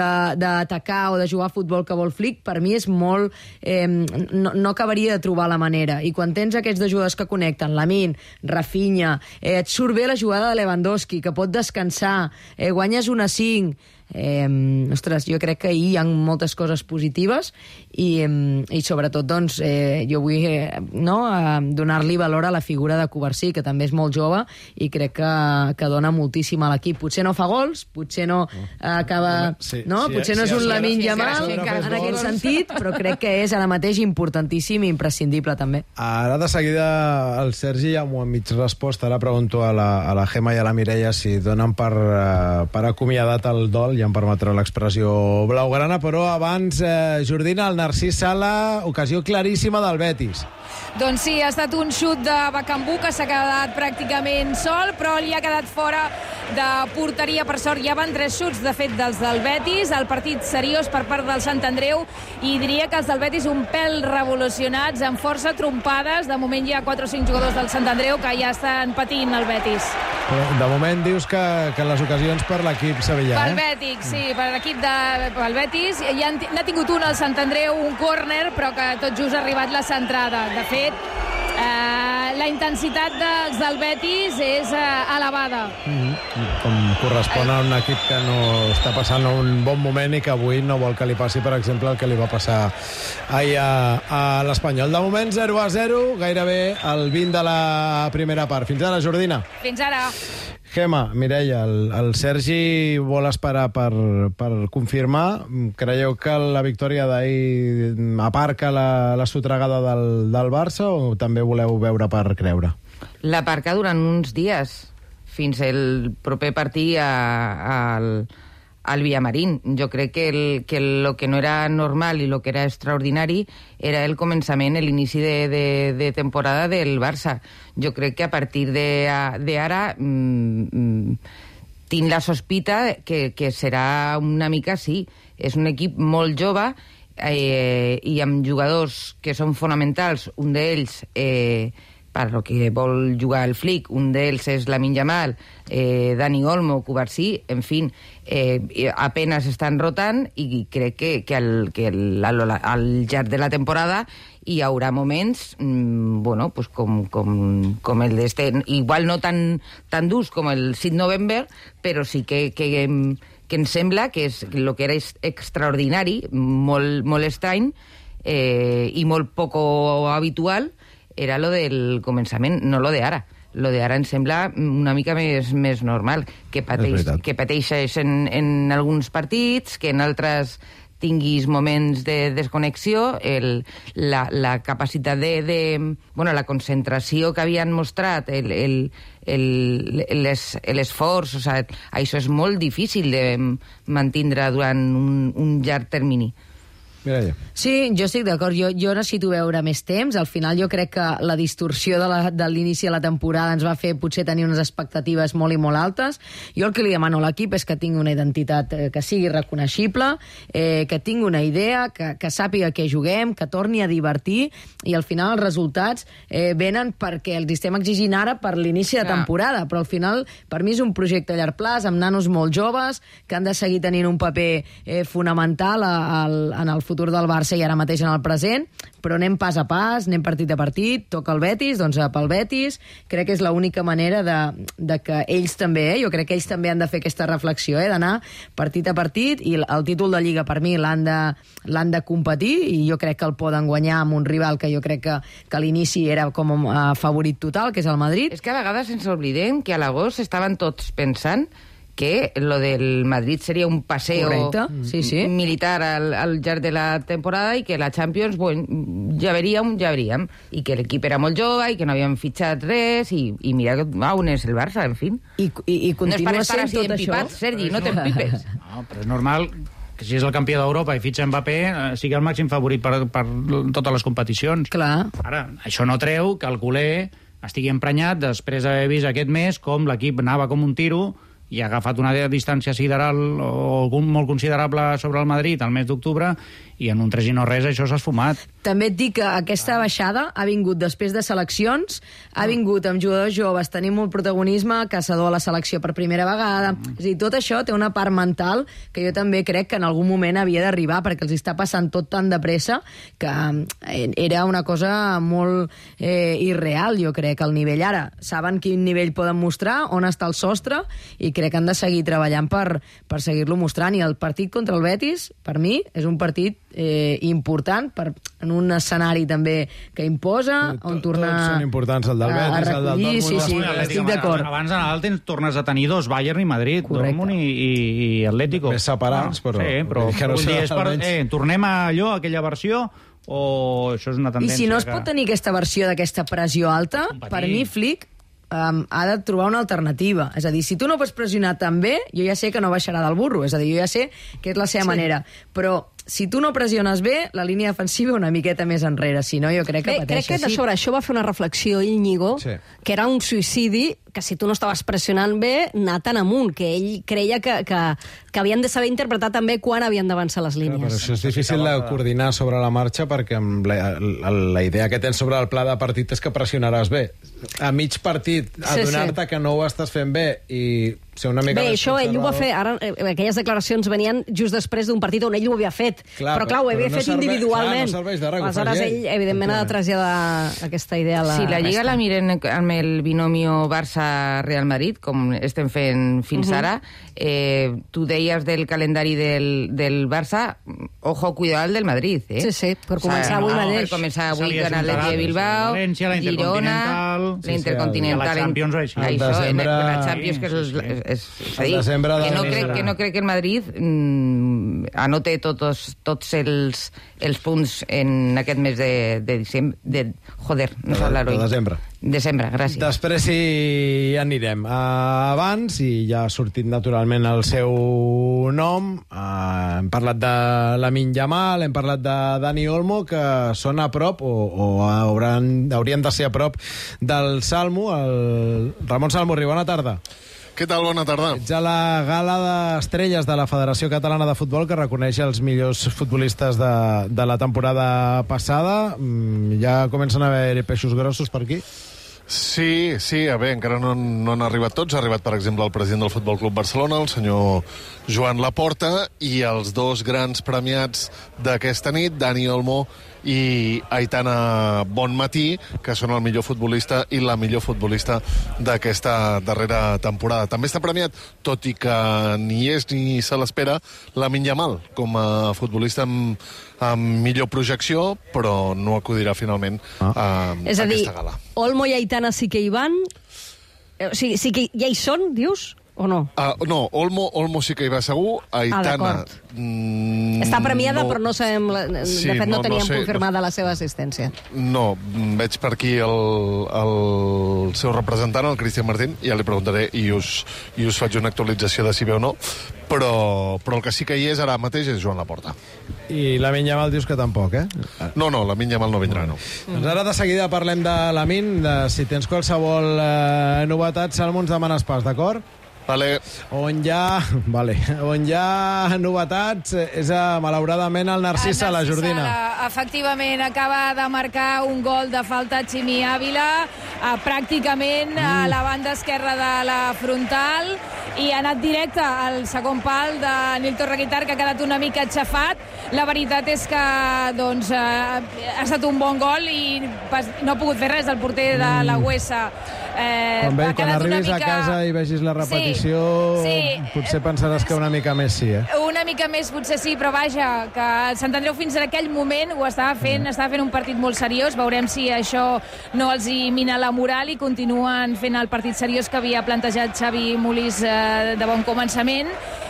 Speaker 10: d'atacar o de jugar a futbol que vol Flick, per mi és molt... Eh, no, no acabaria de trobar la manera. I quan tens aquests dos jugadors que connecten, Lamine, Rafinha, eh, et surt bé la jugada de Lewandowski, que pot descansar, eh, guanyes un a cinc... Eh, ostres, jo crec que ahir hi ha moltes coses positives i, eh, i sobretot doncs, eh, jo vull eh, no, eh, donar-li valor a la figura de Covarsí, que també és molt jove i crec que, que dona moltíssim a l'equip. Potser no fa gols, potser no eh, acaba
Speaker 2: Sí,
Speaker 10: no?
Speaker 2: sí,
Speaker 10: Potser
Speaker 2: sí,
Speaker 10: no és
Speaker 2: sí,
Speaker 10: un
Speaker 2: sí,
Speaker 10: Lamine
Speaker 2: sí,
Speaker 10: Yamal
Speaker 2: sí,
Speaker 10: en
Speaker 2: sí,
Speaker 10: aquest
Speaker 2: sí.
Speaker 10: sentit, però crec que és ara mateix importantíssim i imprescindible també.
Speaker 2: Ara de seguida el Sergi ja m'ho ha mig respost. Ara pregunto a la, a la Gemma i a la Mireia si donen per, uh, per acomiadat el dol, ja em permetrà l'expressió blaugrana, però abans, eh, Jordina, el Narcís Sala, ocasió claríssima del Betis.
Speaker 5: Doncs sí, ha estat un xut de Bacambú que s'ha quedat pràcticament sol, però li ha quedat fora de porteria. Per sort, ja van tres xuts, de fet, dels del Betis. El partit seriós per part del Sant Andreu, i diria que els del Betis un pèl revolucionats, amb força trompades. De moment hi ha quatre o cinc jugadors del Sant Andreu que ja estan patint el Betis.
Speaker 2: De moment dius que, que les ocasions per l'equip sevillà,
Speaker 5: Pel
Speaker 2: eh?
Speaker 5: Betis, sí, per l'equip de pel Betis. Ja n'ha tingut un al Sant Andreu, un córner, però que tot just ha arribat la centrada. De fet, eh, la intensitat dels del Betis és eh, elevada.
Speaker 2: Mm-hmm. Com correspon a un equip que no està passant un bon moment i que avui no vol que li passi, per exemple, el que li va passar ahir a, a l'Espanyol. De moment, zero a zero, gairebé el vint de la primera part. Fins ara, Jordina.
Speaker 5: Fins ara.
Speaker 2: Gemma, Mireia, el, el Sergi vol esperar per, per confirmar. Creieu que la victòria d'ahir aparca la, la sotregada del, del Barça o també voleu veure per creure?
Speaker 6: L'aparcar durant uns dies, fins el proper partit a, a, al, al Villamarín. Jo crec que el, que el que no era normal i el que era extraordinari era el començament, l'inici de, de, de temporada del Barça. Jo crec que a partir d'ara mmm, tinc la sospita que, que serà una mica així. És un equip molt jove eh, i amb jugadors que són fonamentals. Un d'ells... Eh, per lo que vol jugar el Flick, un d'ells és Lamine Yamal, eh, Dani Olmo, Cubarsí, en fi, eh, apenas estan rotant i crec que, que, el, que el, al, al llarg de la temporada hi haurà moments mmm, bueno, pues com, com, com el d'este, igual no tan, tan durs com el sis de novembre, però sí que, que, que em sembla que és el que era extraordinari, molt, molt estrany eh, i molt poco habitual, era lo del començament, no lo de ara. Lo de ara em sembla una mica més, més normal, que, pateix, que pateixes en, en alguns partits, que en altres tinguis moments de desconnexió, el, la, la capacitat de, de... Bueno, la concentració que havien mostrat, el, el, el, l'esforç, o sigui, això és molt difícil de mantindre durant un, un llarg termini.
Speaker 2: Mireia.
Speaker 10: Sí, jo estic d'acord. Jo, jo necessito veure més temps. Al final jo crec que la distorsió de, la, de l'inici de la temporada ens va fer potser tenir unes expectatives molt i molt altes. Jo el que li demano a l'equip és que tingui una identitat eh, que sigui reconeixible, eh, que tingui una idea, que, que sàpiga què juguem, que torni a divertir, i al final els resultats eh, venen perquè els estem exigint ara per l'inici de temporada, però al final per mi és un projecte a llarg plaç, amb nanos molt joves que han de seguir tenint un paper eh, fonamental a, a, en el futur del Barça i ara mateix en el present, però anem pas a pas, anem partit a partit, toca el Betis, doncs pel Betis, crec que és l'única manera de, de que ells també, eh, jo crec que ells també han de fer aquesta reflexió, eh, d'anar partit a partit, i el títol de Lliga per mi l'han de, l'han de competir, i jo crec que el poden guanyar amb un rival que jo crec que, que a l'inici era com a favorit total, que és el Madrid.
Speaker 6: És que a vegades ens oblidem que a l'agost estaven tots pensant que lo del Madrid seria un paseo
Speaker 10: Correcte. Sí, sí.
Speaker 6: militar al, al llarg de la temporada i que la Champions, bueno, ja veríem, ja veríem, i que l'equip era molt jove i que no havien fitxat res, i, i mira on és el Barça, en fi.
Speaker 10: I, i, i continua
Speaker 6: no és per
Speaker 10: sent tot
Speaker 6: empipat,
Speaker 10: això.
Speaker 6: Sergi, no t'empipes.
Speaker 7: No, però és normal que si és el campió d'Europa i fitxa Mbappé, eh, sigui el màxim favorit per, per totes les competicions.
Speaker 10: Clar.
Speaker 7: Ara, això no treu que el culer estigui emprenyat després d'haver vist aquest mes com l'equip anava com un tiro i ha agafat una distància sideral o molt considerable sobre el Madrid al mes d'octubre, i en un tres i no res això s'ha esfumat.
Speaker 10: També et dic que aquesta baixada ha vingut després de seleccions, ha vingut amb jugadors joves, tenim molt protagonisme, Caçador a la selecció per primera vegada, mm. és a dir, tot això té una part mental que jo també crec que en algun moment havia d'arribar, perquè els està passant tot tan de pressa que era una cosa molt eh, irreal, jo crec, al nivell ara. Saben quin nivell poden mostrar, on està el sostre, i crec que han de seguir treballant per, per seguir-lo mostrant, i el partit contra el Betis, per mi, és un partit eh, important per, en un escenari també que imposa, on tornar
Speaker 2: Tots són importants, el del Betis, el del Dortmund.
Speaker 10: Sí, sí, estic d'acord.
Speaker 7: Abans de Nadal tens, tornes a tenir dos, Bayern i Madrid,
Speaker 10: Correcte.
Speaker 7: Dortmund i, i, i Atlético.
Speaker 2: Més separats, però...
Speaker 7: Sí, però
Speaker 2: que no
Speaker 7: vull dir, és per,
Speaker 2: almenys...
Speaker 7: eh, tornem a allò, a aquella versió, o això és una
Speaker 10: I
Speaker 7: tendència
Speaker 10: si no es
Speaker 7: que...
Speaker 10: pot tenir aquesta versió d'aquesta pressió alta,
Speaker 7: Competir.
Speaker 10: per mi Flick um, ha de trobar una alternativa. És a dir, si tu no pots pressionar tan bé, jo ja sé que no baixarà del burro. És a dir, jo ja sé que és la seva
Speaker 4: Sí.
Speaker 10: manera. Però si tu no pressiones bé, la línia defensiva una miqueta més enrere. Si no, jo crec que
Speaker 4: Bé,
Speaker 10: pateix.
Speaker 4: crec que de sobre això va fer una reflexió Íñigo,
Speaker 2: Sí.
Speaker 4: que era un suïcidi que si tu no estaves pressionant bé, anar tan amunt, que ell creia que, que, que havien de saber interpretar també quan havien d'avançar les
Speaker 2: Clar,
Speaker 4: línies.
Speaker 2: però això és difícil de coordinar sobre la marxa perquè amb la, la, la idea que tens sobre el pla de partit és que pressionaràs bé. A mig partit,
Speaker 4: Sí,
Speaker 2: adonar-te
Speaker 4: sí.
Speaker 2: que no ho estàs fent bé i ser una mica
Speaker 4: Bé,
Speaker 2: més
Speaker 4: això ell ho va
Speaker 2: conservador.
Speaker 4: fer, ara eh, aquelles declaracions venien just després d'un partit on ell ho havia fet,
Speaker 2: Clar,
Speaker 4: però clar, ho havia
Speaker 2: però no
Speaker 4: fet
Speaker 2: serveix-
Speaker 4: individualment.
Speaker 2: clar, no serveix de res, ho fa
Speaker 4: Aleshores
Speaker 2: ell.
Speaker 4: ell, evidentment, ha de traslladar aquesta idea a la
Speaker 6: Si la Lliga
Speaker 4: resta.
Speaker 6: la miren amb el binomio Barça-Real Madrid, com estem fent fins
Speaker 4: Mhm.
Speaker 6: ara, eh, tu deies del calendari del, del Barça, ojo, cuidado el del Madrid, eh?
Speaker 4: Sí, sí, per començar avui mateix.
Speaker 6: Per començar
Speaker 7: Se
Speaker 6: avui
Speaker 7: li
Speaker 6: con
Speaker 7: ajuntarà,
Speaker 6: l'Atleti de Bilbao,
Speaker 7: València, la
Speaker 6: Girona,
Speaker 7: Intercontinental,
Speaker 6: la
Speaker 7: sí, sí,
Speaker 6: Intercontinental...
Speaker 7: la Champions, així.
Speaker 6: Això,
Speaker 2: El
Speaker 6: en
Speaker 2: desembre-
Speaker 6: la Champions, que és...
Speaker 7: Sí, sí.
Speaker 6: és, és, és a
Speaker 2: El
Speaker 6: dir,
Speaker 2: desembre de
Speaker 6: que no,
Speaker 2: la
Speaker 6: crec,
Speaker 2: Lliga.
Speaker 6: que no crec que el Madrid mm, anote tots, tots els, els punts en aquest mes de, de diciembre... De, joder, no
Speaker 2: De-
Speaker 6: sap l'heroi.
Speaker 2: de desembre.
Speaker 6: Desembre, gràcies.
Speaker 2: Després hi anirem. Uh, abans, i ja ha sortit naturalment el seu nom, uh, hem parlat de Lamine Yamal, hem parlat de Dani Olmo, que són a prop, o, o hauran, haurien de ser a prop del Salmo. El... Ramon Salmurri, bona tarda.
Speaker 11: Què tal? Bona tarda.
Speaker 2: Ets a la gala d'estrelles de la Federació Catalana de Futbol, que reconeix els millors futbolistes de, de la temporada passada. Mm, ja comencen a haver peixos grossos per aquí?
Speaker 11: Sí, sí, a veure, encara no, no han arribat tots. Ha arribat, per exemple, el president del Futbol Club Barcelona, el senyor Joan Laporta, i els dos grans premiats d'aquesta nit, Dani Olmo i Aitana Bonmatí, que són el millor futbolista i la millor futbolista d'aquesta darrera temporada. També està premiat, tot i que ni és ni se l'espera, Lamine Yamal, com a futbolista amb, amb millor projecció, però no acudirà finalment
Speaker 2: Ah.
Speaker 11: a,
Speaker 4: És
Speaker 11: a
Speaker 4: a dir,
Speaker 11: aquesta gala.
Speaker 4: Olmo i Aitana sí que hi van? Eh, O sigui, sí que ja hi són, dius? O no?
Speaker 11: Uh, no, Olmo, Olmo sí que hi va segur. Aitana...
Speaker 4: d'acord.
Speaker 11: mm,
Speaker 4: Està premiada,
Speaker 11: no,
Speaker 4: però no sabem... La, de
Speaker 11: Sí,
Speaker 4: fet, no,
Speaker 11: no- no
Speaker 4: teníem
Speaker 11: sé,
Speaker 4: confirmada la seva assistència.
Speaker 11: No, veig per aquí el, el seu representant, el Cristian Martín, i ja li preguntaré i us, i us faig una actualització de si ve o no, però, però el que sí que hi és ara mateix és Joan Laporta.
Speaker 2: I Lamine Yamal dius que tampoc, eh?
Speaker 11: No, no, Lamine Yamal no vindrà, no.
Speaker 2: Doncs ara de seguida parlem de Lamine, de si tens qualsevol eh, novetat, Salmo, ens demanes pas, d'acord?
Speaker 11: Vale.
Speaker 2: On hi ha, vale, on hi ha novetats és, a, malauradament, el Narcís Sala, Jordina.
Speaker 5: Sala, efectivament, acaba de marcar un gol de falta Ximi Ávila, eh, pràcticament mm. a la banda esquerra de la frontal, i ha anat directe al segon pal de Nil Torreguitar, que ha quedat una mica aixafat. La veritat és que doncs, eh, ha estat un bon gol i pas, no ha pogut fer res el porter de la Huesa. Eh,
Speaker 2: Quan, ve,
Speaker 5: ha
Speaker 2: quan
Speaker 5: quedat una
Speaker 2: arribis
Speaker 5: mica...
Speaker 2: a casa i vegis la repetició,
Speaker 5: Sí, sí.
Speaker 2: potser pensaràs que una mica més sí, eh?
Speaker 5: Una mica més potser sí, però vaja, que el Sant Andreu fins en aquell moment ho estava fent, estava fent un partit molt seriós. Veurem si això no els hi mina la moral i continuen fent el partit seriós que havia plantejat Xavi Molís eh, de bon començament.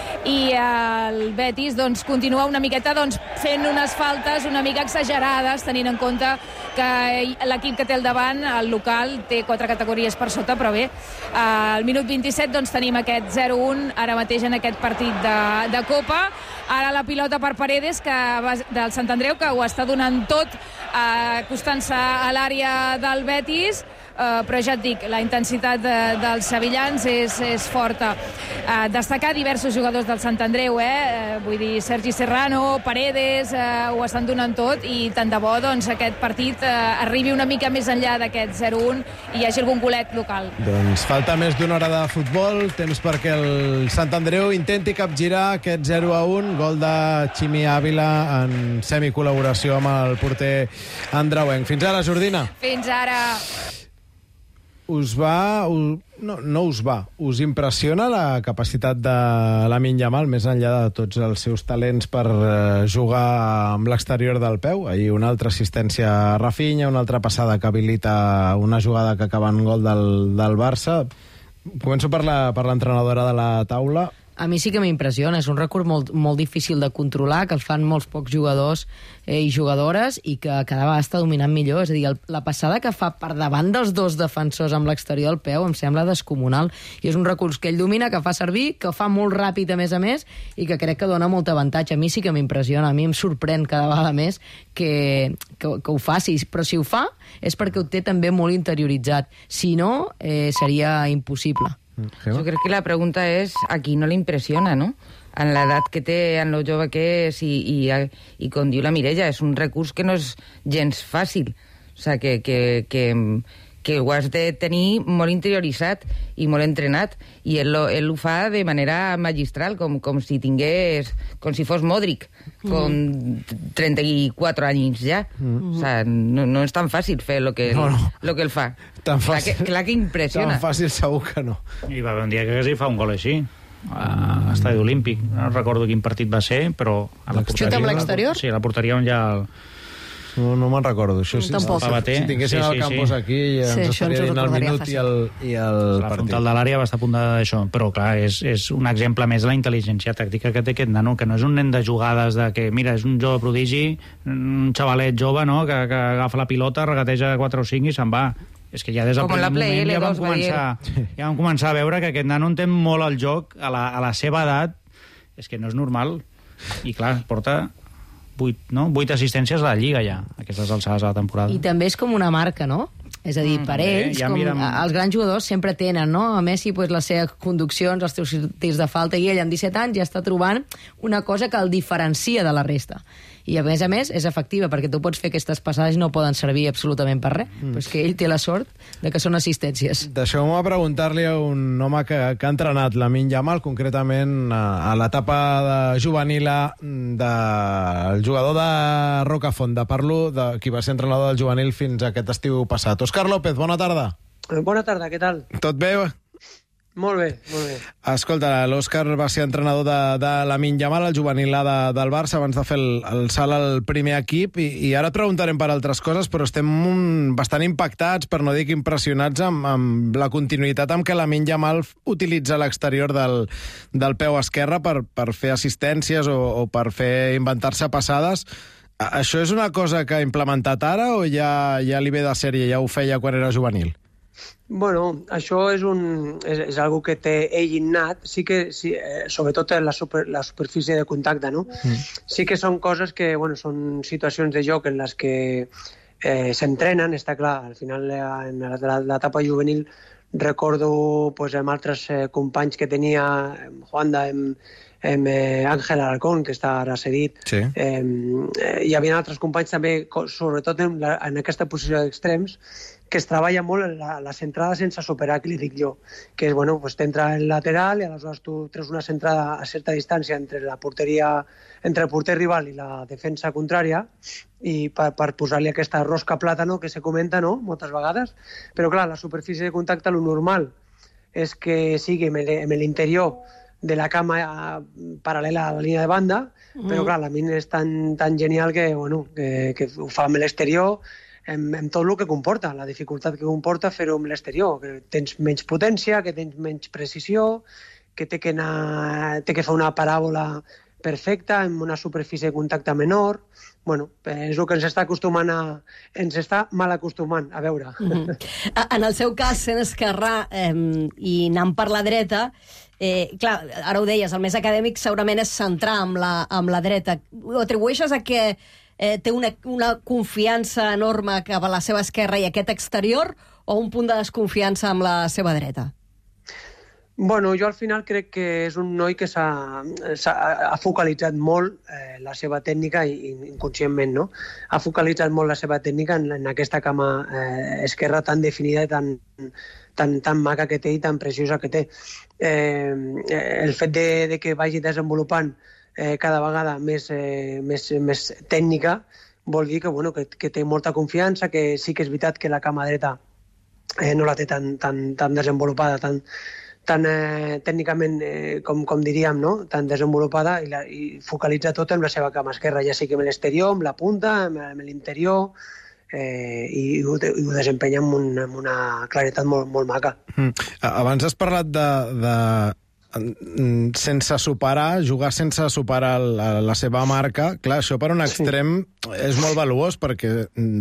Speaker 5: I el Betis doncs, continua una miqueta doncs, fent unes faltes una mica exagerades, tenint en compte que l'equip que té al davant, el local, té quatre categories per sota, però bé, al minut vint-i-set doncs, tenim aquest zero un ara mateix en aquest partit de, de Copa. Ara la pilota per Paredes, que va, del Sant Andreu, que ho està donant tot, eh, acostant-se a l'àrea del Betis, Uh, però ja et dic, la intensitat de, dels sevillans és, és forta. Uh, destacar diversos jugadors del Sant Andreu, eh? Uh, vull dir, Sergi Serrano, Paredes, uh, ho estan donant tot, i tant de bo doncs, aquest partit uh, arribi una mica més enllà d'aquest zero un i hi hagi algun golet local.
Speaker 2: Doncs falta més d'una hora de futbol, temps perquè el Sant Andreu intenti capgirar aquest zero a un, gol de Ximi Ávila en semicol·laboració amb el porter andreuenc. Fins ara, Jordina.
Speaker 5: Fins ara.
Speaker 2: Us va, us, no, no us va. Us impressiona la capacitat de Lamine Yamal, més enllà de tots els seus talents per eh, jugar amb l'exterior del peu? Ahir una altra assistència a Rafinha, una altra passada que habilita una jugada que acaba en gol del, del Barça. Començo per la, per l'entrenadora de la taula.
Speaker 10: A mi sí que m'impressiona, és un record molt, molt difícil de controlar, que el fan molts pocs jugadors eh, i jugadores, i que cada vegada està dominant millor. És a dir, el, la passada que fa per davant dels dos defensors amb l'exterior del peu em sembla descomunal. I és un recurs que ell domina, que fa servir, que fa molt ràpid a més a més, i que crec que dona molt avantatge. A mi sí que m'impressiona, a mi em sorprèn cada vegada més que, que, que ho faci. Però si ho fa és perquè ho té també molt interioritzat. Si no, eh, seria impossible.
Speaker 6: Jo crec que la pregunta és a qui no li impressiona, no? En l'edat que té, en lo jove que és, i, i, i com diu la Mireia, és un recurs que no és gens fàcil. O sigui, que, que, que, que ho has de tenir molt interioritzat i molt entrenat, i ell, ell ho fa de manera magistral, com, com si tingués, com si fos Modric, con trenta-quatre anys ja. Mm. O sigui, no, no és tan fàcil fer el que,
Speaker 2: no, no.
Speaker 6: lo que ell fa.
Speaker 2: Tan fàcil,
Speaker 6: clar, que, clar que impressiona.
Speaker 2: Tan fàcil segur que no.
Speaker 7: I va haver un dia que quasi fa un gol així, a l'estadi olímpic. No recordo quin partit va ser, però a la porteria...
Speaker 4: Xuta amb l'exterior?
Speaker 7: Sí, a la porteria on ja... El...
Speaker 2: No, no me'n recordo. Això, sí,
Speaker 4: Tampoc.
Speaker 2: Si, si tinguéssim sí, sí, el Campos sí. aquí, ja sí, ens estaria dient el minut i el, i el
Speaker 7: la
Speaker 2: partit.
Speaker 7: frontal de l'àrea va estar a punt d'això, però clar, és, és un exemple més de la intel·ligència tàctica que té aquest nano, que no és un nen de jugades de que, mira, és un jove prodigi, un xavalet jove, no?, que, que agafa la pilota, regateja quatre o cinc i se'n va. És que ja des del primer moment ja vam, començar, ja vam començar a veure que aquest nano entén molt el joc a la, a la seva edat. És que no és normal. I clar, porta vuit, no? vuit assistències a la Lliga ja, aquestes alçades de la temporada.
Speaker 10: I també és com una marca, no? És a dir, per mm, ells, ja com mirem... els grans jugadors sempre tenen, no? A Messi, pues, les seves conduccions, els seus tirs de falta, i ell amb disset anys ja està trobant una cosa que el diferencia de la resta. I a més a més és efectiva, perquè tu pots fer aquestes passades i no poden servir absolutament per res. Mm. Però és que ell té la sort de que són assistències.
Speaker 2: Deixeu-me preguntar-li a un home que, que ha entrenat Lamine Yamal, concretament a, a l'etapa de juvenil del jugador de Rocafonda. Parlo de qui va ser entrenador del juvenil fins a aquest estiu passat. Òscar López, bona tarda.
Speaker 12: Bona tarda, què tal?
Speaker 2: Tot bé?
Speaker 12: Molt bé, molt bé.
Speaker 2: Escolta, l'Òscar va ser entrenador de, de Lamine Yamal, el juvenil de, del Barça, abans de fer el, el salt al primer equip, i, i ara et preguntarem per altres coses, però estem un, bastant impactats, per no dir que impressionats, amb, amb la continuïtat amb què Lamine Yamal utilitza l'exterior del, del peu esquerre per, per fer assistències o, o per fer inventar-se passades. Això és una cosa que ha implementat ara o ja, ja li ve de sèrie, ja ho feia quan era juvenil?
Speaker 12: Bueno, això és, un, és, és algo que té ell innat, sí que, sí, eh, sobretot la, super, la superfície de contacte, no? Mm. Sí que són coses que, bueno, són situacions de joc en les que eh, s'entrenen, està clar, al final en l'etapa juvenil recordo pues, amb altres eh, companys que tenia, Juanda, amb, amb eh, Àngel Alarcón, que està ara cedit, sí. eh, eh, hi havia altres companys també, sobretot en, la, en aquesta posició d'extrems, que es treballa molt en la, la centrada sense superar, que li dic jo, que és, bueno, pues t'entra el lateral i aleshores tu treus una centrada a certa distància entre la porteria, entre el porter rival i la defensa contrària, i per, per posar-li aquesta rosca plàtano que se comenta, no?, moltes vegades. Però clar, la superfície de contacte, lo normal és que sigui en l'interior de la cama paral·lela a la línia de banda, mm. però clar, la mina és tan, tan genial que, bueno, que, que ho fa amb l'exterior, amb, amb tot el que comporta, la dificultat que comporta fer-ho amb l'exterior, que tens menys potència, que tens menys precisió, que té que, anar, té que fer una paràbola perfecta, amb una superfície de contacte menor. Bueno, és el que ens està acostumant a... ens està mal acostumant a veure.
Speaker 4: Mm-hmm. En el seu cas, sent esquerrà eh, i anant per la dreta, eh, clar, ara ho deies, el més acadèmic segurament és centrar amb la, amb la dreta. Ho atribueixes a que eh, té una, una confiança enorme cap a la seva esquerra i aquest exterior, o un punt de desconfiança amb la seva dreta?
Speaker 12: Bueno, jo al final crec que és un noi que s'ha ha focalitzat molt eh, la seva tècnica i, inconscientment, no? Ha focalitzat molt la seva tècnica en, en aquesta cama eh, esquerra tan definida i tan, tan, tan maca que té i tan preciosa que té. Eh, el fet de, de que vagi desenvolupant eh, cada vegada més, eh, més, més tècnica vol dir que, bueno, que, que té molta confiança, que sí que és veritat que la cama dreta eh, no la té tan, tan, tan desenvolupada, tan, tan eh, tècnicament, eh, com, com diríem, no? Tan desenvolupada, i, la, i focalitza tot en la seva cama esquerra, ja sigui amb l'exterior, amb la punta, amb, amb l'interior, eh, i, i, ho, i ho desempenya amb, un, amb una claretat molt, molt maca.
Speaker 2: Mm. Abans has parlat de, de sense superar, jugar sense superar la, la seva marca. Clar, això per un extrem sí. és molt valuós, perquè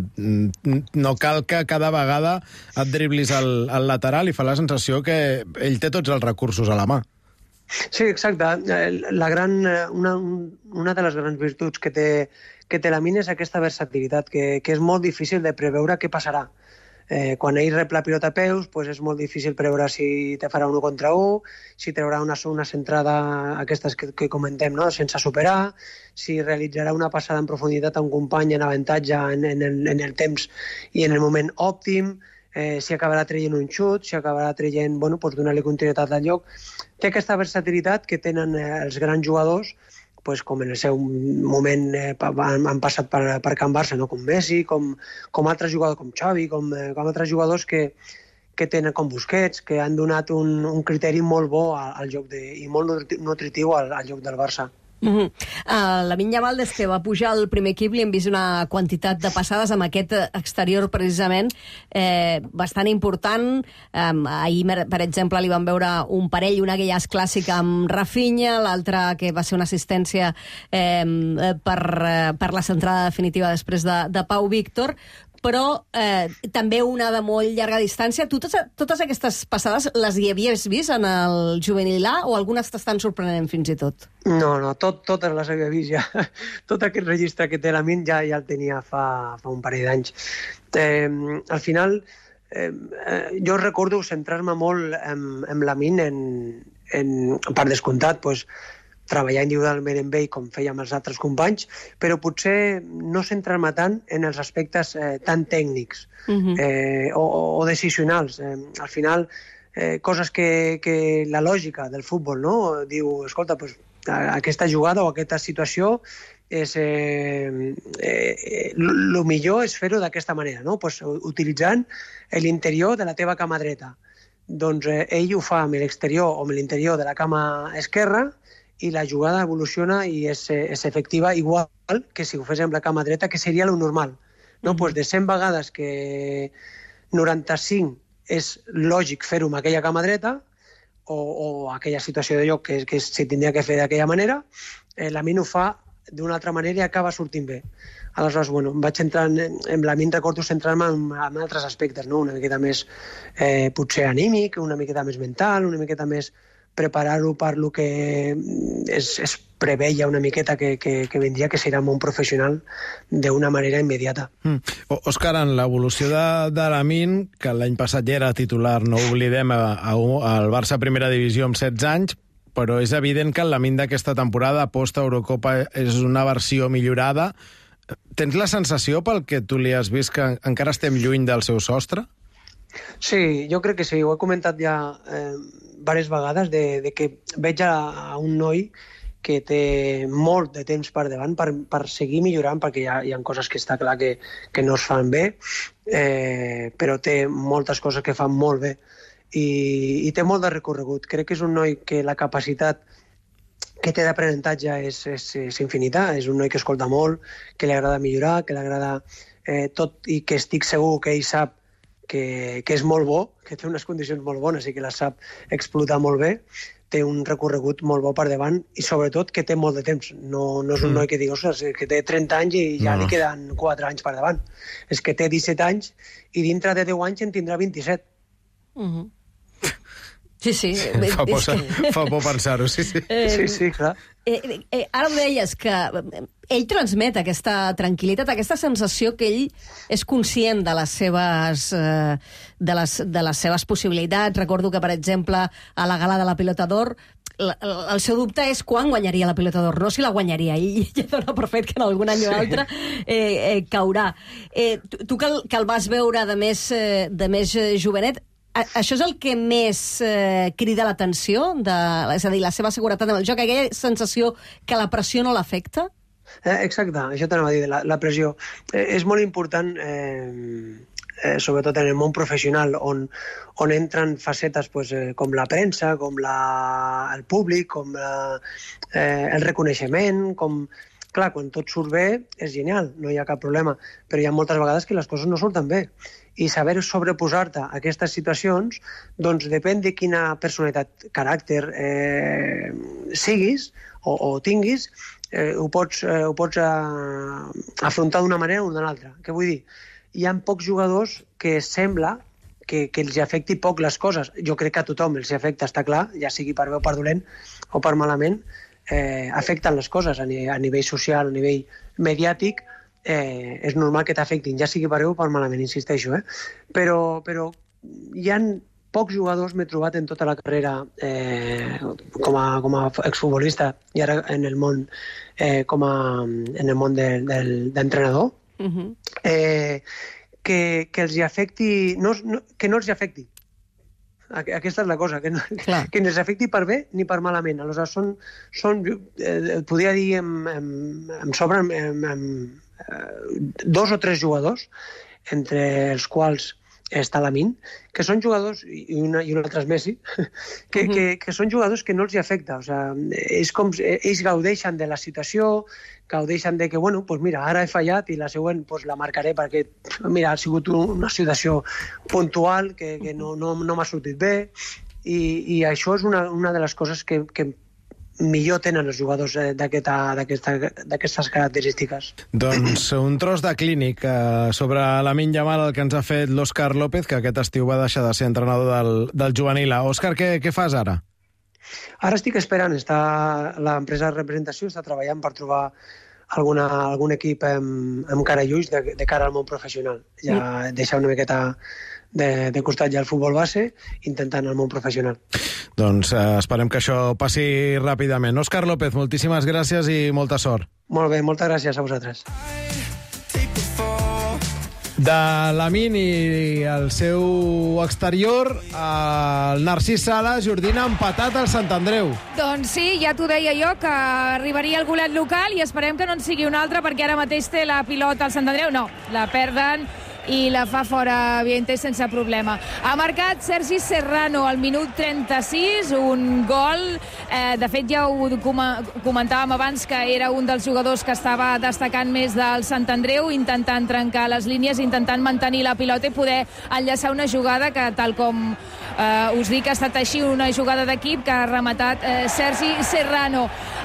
Speaker 2: no cal que cada vegada et driblis al, al lateral i fa la sensació que ell té tots els recursos a la mà.
Speaker 12: Sí, exacte. La gran, una, una de les grans virtuts que té, que té la Min és aquesta versatilitat, que, que és molt difícil de preveure què passarà. Eh, quan ell rep la pilota a peus, pues és molt difícil preveure si te farà un contra un, si traurà una, una centrada, aquestes que, que comentem, no? Sense superar, si realitzarà una passada en profunditat a un company en avantatge en, en, el, en el temps i en el moment òptim, eh, si acabarà traient un xut, si acabarà traient, bueno, pues donar-li continuïtat al lloc. Té aquesta versatilitat que tenen eh, els grans jugadors, pues, com en el seu moment eh, han, han passat per, per Can Barça, no? Com Messi, com, com altres jugadors, com Xavi, com, eh, com altres jugadors que, que tenen com Busquets, que han donat un, un criteri molt bo al, al joc de, i molt nutritiu al, al joc del Barça.
Speaker 4: Mm-hmm. uh, la Min Yamal, des que va pujar al primer equip, li hem vist una quantitat de passades amb aquest exterior precisament eh, bastant important. um, ahir, per exemple, li van veure un parell, una que ja és clàssica amb Rafinha, l'altra que va ser una assistència eh, per, per la centrada definitiva després de, de Pau Víctor, però eh, també una de molt llarga distància. Tu totes, totes aquestes passades les hi havies vist en el juvenil A o algunes t'estan sorprenent fins i tot?
Speaker 12: No, no, tot, totes les havia vist ja. Tot aquest registre que té la Min ja, ja el tenia fa, fa un parell d'anys. Eh, al final, eh, jo recordo centrar-me molt en, en la Min, en, en, per descomptat, pues, treballar individualment amb ell com feia amb els altres companys, però potser no centrar-me tant en els aspectes eh, tan tècnics uh-huh. eh, o, o decisionals. Eh, al final, eh, coses que, que la lògica del futbol, no? Diu, escolta, pues, aquesta jugada o aquesta situació és, eh, eh, el millor és fer-ho d'aquesta manera, no? Pues, utilitzant l'interior de la teva cama dreta. Doncs eh, ell ho fa amb l'exterior o amb l'interior de la cama esquerra, i la jugada evoluciona i és, és efectiva igual que si ho fes amb la cama dreta, que seria lo normal. No? Mm-hmm. Pues de cent vegades que noranta-cinc és lògic fer-ho amb aquella cama dreta o, o aquella situació de lloc que, que se tindria que fer d'aquella manera, eh, la Min ho fa d'una altra manera i acaba sortint bé. Aleshores, bueno, em vaig entrar en, en la Min, recordo centrar-me en, en altres aspectes, no? Una miqueta més eh, potser anímic, una miqueta més mental, una miqueta més preparar-ho per lo que es, es preveia una miqueta que, que, que vindria, que serà un professional d'una manera immediata.
Speaker 2: Mm. Òscar, en l'evolució de, de la Min, que l'any passat ja era titular, no oblidem, a, a, al Barça Primera Divisió amb setze anys, però és evident que la Min d'aquesta temporada, post-Eurocopa, és una versió millorada. Tens la sensació, pel que tu li has vist, que encara estem lluny del seu sostre?
Speaker 12: Sí, jo crec que sí. Ho he comentat ja eh, diverses vegades, de, de que veig a, a un noi que té molt de temps per davant per, per seguir millorant, perquè hi ha, hi ha coses que està clar que, que no es fan bé, eh, però té moltes coses que fan molt bé i, i té molt de recorregut. Crec que és un noi que la capacitat que té d'aprenentatge és, és, és infinita. És un noi que escolta molt, que li agrada millorar, que li agrada eh, tot, i que estic segur que ell sap que, que és molt bo, que té unes condicions molt bones i que les sap explotar molt bé, té un recorregut molt bo per davant i sobretot que té molt de temps. No, no és un mm. noi que digui, ostres, que té trenta anys i ja no. li queden quatre anys per davant. És que té disset anys i dintre de deu anys en tindrà vint-i-set.
Speaker 4: Mm-hmm. Sí, sí.
Speaker 2: Fa por, que... fa por pensar-ho, sí, sí.
Speaker 12: Eh, sí, sí, clar.
Speaker 4: Eh, eh, ara ho deies, que ell transmet aquesta tranquil·litat, aquesta sensació que ell és conscient de les seves, eh, de les, de les seves possibilitats. Recordo que, per exemple, a la gala de la Pilota d'Or, el, el seu dubte és quan guanyaria la Pilota d'Or, no si la guanyaria. Ell ja dona per fet que en algun any o altre eh, eh, caurà. Eh, tu, tu que el, que el vas veure de més, eh, de més jovenet, això és el que més eh, crida l'atenció, és a dir, la seva seguretat en el joc, aquella sensació que la pressió no l'afecta?
Speaker 12: Eh, exacte, això t'anava a dir, la, la pressió. Eh, és molt important eh, eh, sobretot en el món professional, on, on entren facetes pues, eh, com la premsa, com la, el públic, com la, eh, el reconeixement, com... Clar, quan tot surt bé és genial, no hi ha cap problema, però hi ha moltes vegades que les coses no surten bé. I saber sobreposar-te a aquestes situacions, doncs depèn de quina personalitat, caràcter eh, siguis o, o tinguis, eh, ho pots, eh, ho pots eh, afrontar d'una manera o d'una altra. Què vull dir? Hi ha pocs jugadors que sembla que, que els afecti poc les coses. Jo crec que a tothom els afecta, està clar, ja sigui per bé o per dolent o per malament, eh, afecten les coses a, ni, a nivell social, a nivell mediàtic, eh, és normal que t'afectin, ja sigui per bé o per malament, insisteixo, eh? Però, però hi ha pocs jugadors, m'he trobat en tota la carrera eh, com, a, com a exfutbolista i ara en el món, eh, com a, en el món de, de, d'entrenador, uh-huh. eh, que, que els hi afecti, no, no, que no els hi afecti. Aquesta és la cosa, que no, que no els afecti per bé ni per malament. Aleshores, són, són eh, podria dir, em, em, em sobren em, em, eh, dos o tres jugadors, entre els quals està Lamine, que són jugadors, i, una, i un altre és Messi, que, uh-huh. que, que són jugadors que no els hi afecta. O sigui, és com, ells gaudeixen de la situació, gaudeixen de que, bueno, pues mira, ara he fallat i la següent pues la marcaré perquè, mira, ha sigut una situació puntual que, que no, no, no m'ha sortit bé i, i això és una, una de les coses que, que millor tenen els jugadors d'aquestes característiques.
Speaker 2: Doncs un tros de clínic eh, sobre Lamine Yamal, el que ens ha fet l'Òscar López, que aquest estiu va deixar de ser entrenador del, del juvenil. Òscar, què, què fas ara?
Speaker 12: Ara estic esperant. Està, l'empresa de representació està treballant per trobar alguna, algun equip amb, amb cara i ulls de, de cara al món professional. Ja mm. deixar una miqueta de, de costat ja el futbol base, intentant el món professional.
Speaker 2: Doncs eh, esperem que això passi ràpidament. Òscar López, moltíssimes gràcies i molta sort.
Speaker 12: Molt bé, moltes gràcies a vosaltres.
Speaker 2: De Lamine i el seu exterior, el Narcís Sala, Jordina, empatat al Sant Andreu.
Speaker 5: Doncs sí, ja t'ho deia jo, que arribaria el golet local i esperem que no en sigui un altre, perquè ara mateix té la pilota al Sant Andreu. No, la perden i la fa fora Vientos sense problema. Ha marcat Sergi Serrano al minut trenta-sis, un gol. Eh, de fet, ja ho com comentàvem abans, que era un dels jugadors que estava destacant més del Sant Andreu, intentant trencar les línies, intentant mantenir la pilota i poder enllaçar una jugada que, tal com eh, us dic, ha estat així, una jugada d'equip que ha rematat eh, Sergi Serrano.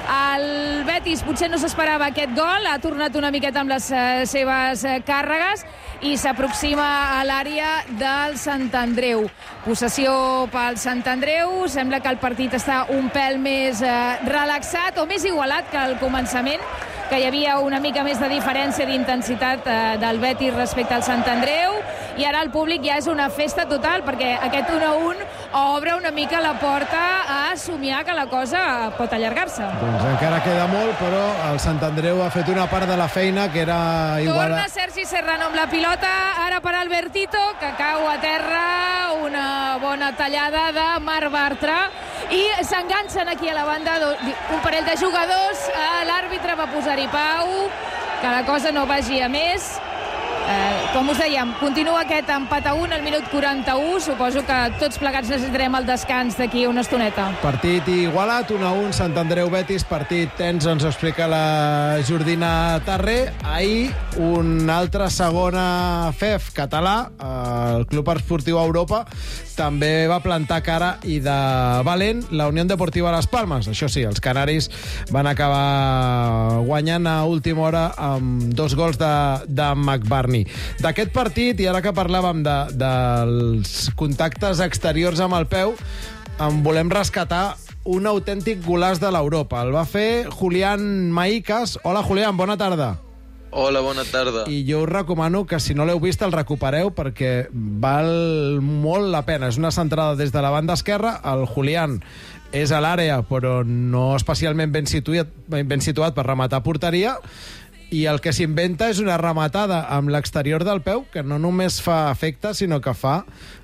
Speaker 5: El Betis potser no s'esperava aquest gol, ha tornat una miqueta amb les eh, seves eh, càrregues i s'aproxima a l'àrea del Sant Andreu. Possessió pel Sant Andreu, sembla que el partit està un pèl més eh, relaxat o més igualat que al començament, que hi havia una mica més de diferència d'intensitat eh, del Betis respecte al Sant Andreu, i ara el públic ja és una festa total, perquè aquest un a un obre una mica la porta a somiar que la cosa pot allargar-se.
Speaker 2: Doncs encara queda molt, però el Sant Andreu ha fet una part de la feina que era igual a...
Speaker 5: Torna Sergi Serrano amb la pilota, ara per Albertito, que cau a terra, una bona tallada de Marc Bartra, i s'enganxen aquí a la banda un parell de jugadors. L'àrbitre va posar-hi pau, que la cosa no vagi a més. Eh, com us dèiem, continua aquest empat a un al minut quaranta-u. Suposo que tots plegats necessitarem el descans d'aquí una estoneta.
Speaker 2: Partit igualat, un a un, Sant Andreu Betis, partit tens, ens ho explica la Jordina Tarré. Ahir, una altra segona F E F català, el Club Esportiu Europa, també va plantar cara i de valent la Unió Deportiva Las Palmas. Això sí, els canaris van acabar guanyant a última hora amb dos gols de, de McBarney. D'aquest partit, i ara que parlàvem de, dels contactes exteriors amb el peu, en volem rescatar un autèntic golaç de l'Europa. El va fer Julián Maicas. Hola, Julián, bona tarda.
Speaker 13: Hola, bona tarda.
Speaker 2: I jo us recomano que, si no l'heu vist, el recupereu, perquè val molt la pena. És una centrada des de la banda esquerra. El Julián és a l'àrea, però no especialment ben situat, ben situat per rematar porteria, i el que s'inventa és una rematada amb l'exterior del peu, que no només fa efecte, sinó que fa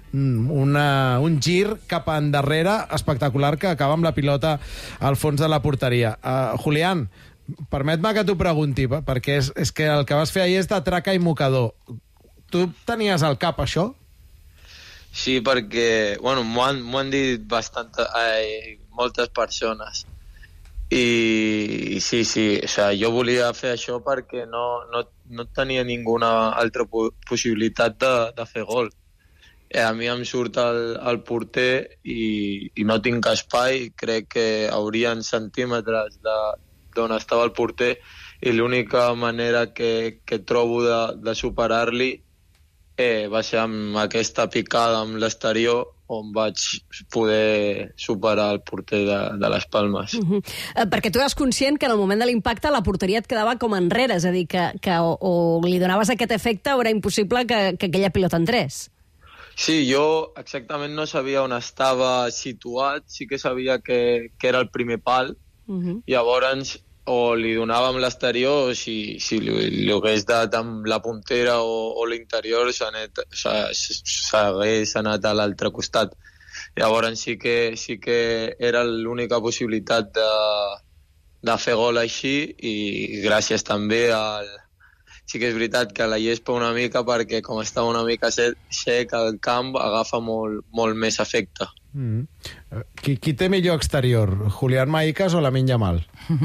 Speaker 2: una, un gir cap endarrere espectacular, que acaba amb la pilota al fons de la porteria. Uh, Julián, permet-me que t'ho pregunti, perquè és, és que el que vas fer ahir és de traca i mocador. Tu tenies al cap això?
Speaker 13: Sí, perquè, bueno, m'ho han, m'ho han dit bastant, eh, moltes persones. I, i sí, sí, o sigui, jo volia fer això perquè no, no, no tenia ninguna altra possibilitat de, de fer gol. Eh, a mi em surt el, el porter i, i no tinc espai, crec que haurien centímetres d'on estava el porter i l'única manera que, que trobo de, de superar-li eh, va ser amb aquesta picada amb l'exterior on vaig poder superar el porter de, de les Palmes.
Speaker 4: Uh -huh. eh, perquè tu eres conscient que en el moment de l'impacte la porteria et quedava com enrere, és a dir, que, que o, o li donaves aquest efecte o era impossible que, que aquella pilota entrés.
Speaker 13: Sí, jo exactament no sabia on estava situat, sí que sabia que, que era el primer pal, uh -huh. llavors o li donava amb l'exterior o si, si li, li hagués dat amb la puntera o, o l'interior s'hagués anat a l'altre costat. Llavors sí que, sí que era l'única possibilitat de, de fer gol així i gràcies també al... Sí que és veritat que la llespa una mica perquè com estava una mica sec, sec el camp agafa molt, molt més efecte.
Speaker 2: Mm. Qui, qui té millor exterior, Julián Maicas o Lamine Yamal?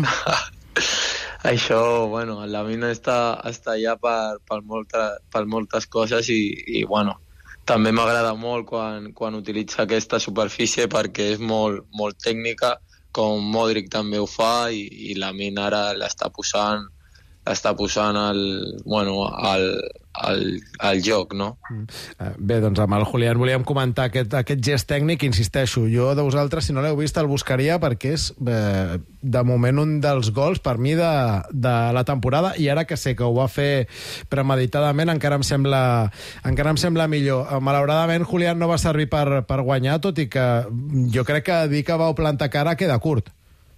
Speaker 13: Això, bueno, la mina està, està allà per, per, molta, per moltes coses i, i bueno, també m'agrada molt quan, quan utilitza aquesta superfície perquè és molt, molt tècnica, com Modric també ho fa i, i la mina ara l'està posant està posant el, bueno, el, el, el joc, no?
Speaker 2: Bé, doncs amb el Julián volíem comentar aquest, aquest gest tècnic, insisteixo, jo de vosaltres, si no l'heu vist, el buscaria perquè és, eh, de moment, un dels gols per mi de, de la temporada, i ara que sé que ho va fer premeditadament encara em sembla, encara em sembla millor. Malauradament, Julián no va servir per, per guanyar, tot i que jo crec que dir que vau plantar cara queda curt.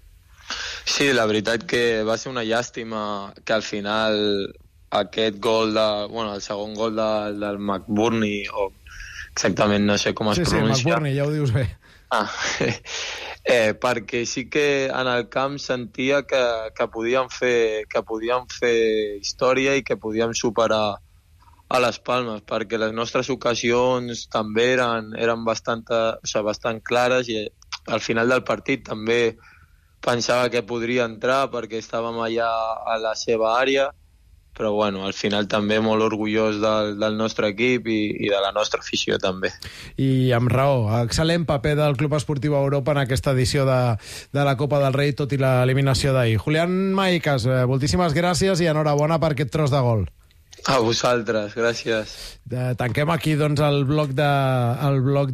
Speaker 13: Sí, la veritat que va ser una llàstima que al final aquest gol, de, bueno, el segon gol de, del McBurney, o exactament no sé com es
Speaker 2: sí,
Speaker 13: pronuncia.
Speaker 2: Sí, McBurney, ja ho dius bé.
Speaker 13: Ah, eh, perquè sí que en el camp sentia que, que, podíem fer, que podíem fer història i que podíem superar a les Palmes, perquè les nostres ocasions també eren, eren bastant, o sigui, bastant clares i al final del partit també pensava que podria entrar perquè estàvem allà a la seva àrea, però bueno, al final també molt orgullós del, del nostre equip i, i de la nostra afició també.
Speaker 2: I amb raó, excel·lent paper del Club Esportiu Europa en aquesta edició de, de la Copa del Rei, tot i l'eliminació d'ahir. Julián Maicas, eh, moltíssimes gràcies i enhorabona per aquest tros de gol.
Speaker 13: A vosaltres, gràcies.
Speaker 2: Eh, tanquem aquí doncs el bloc de, el bloc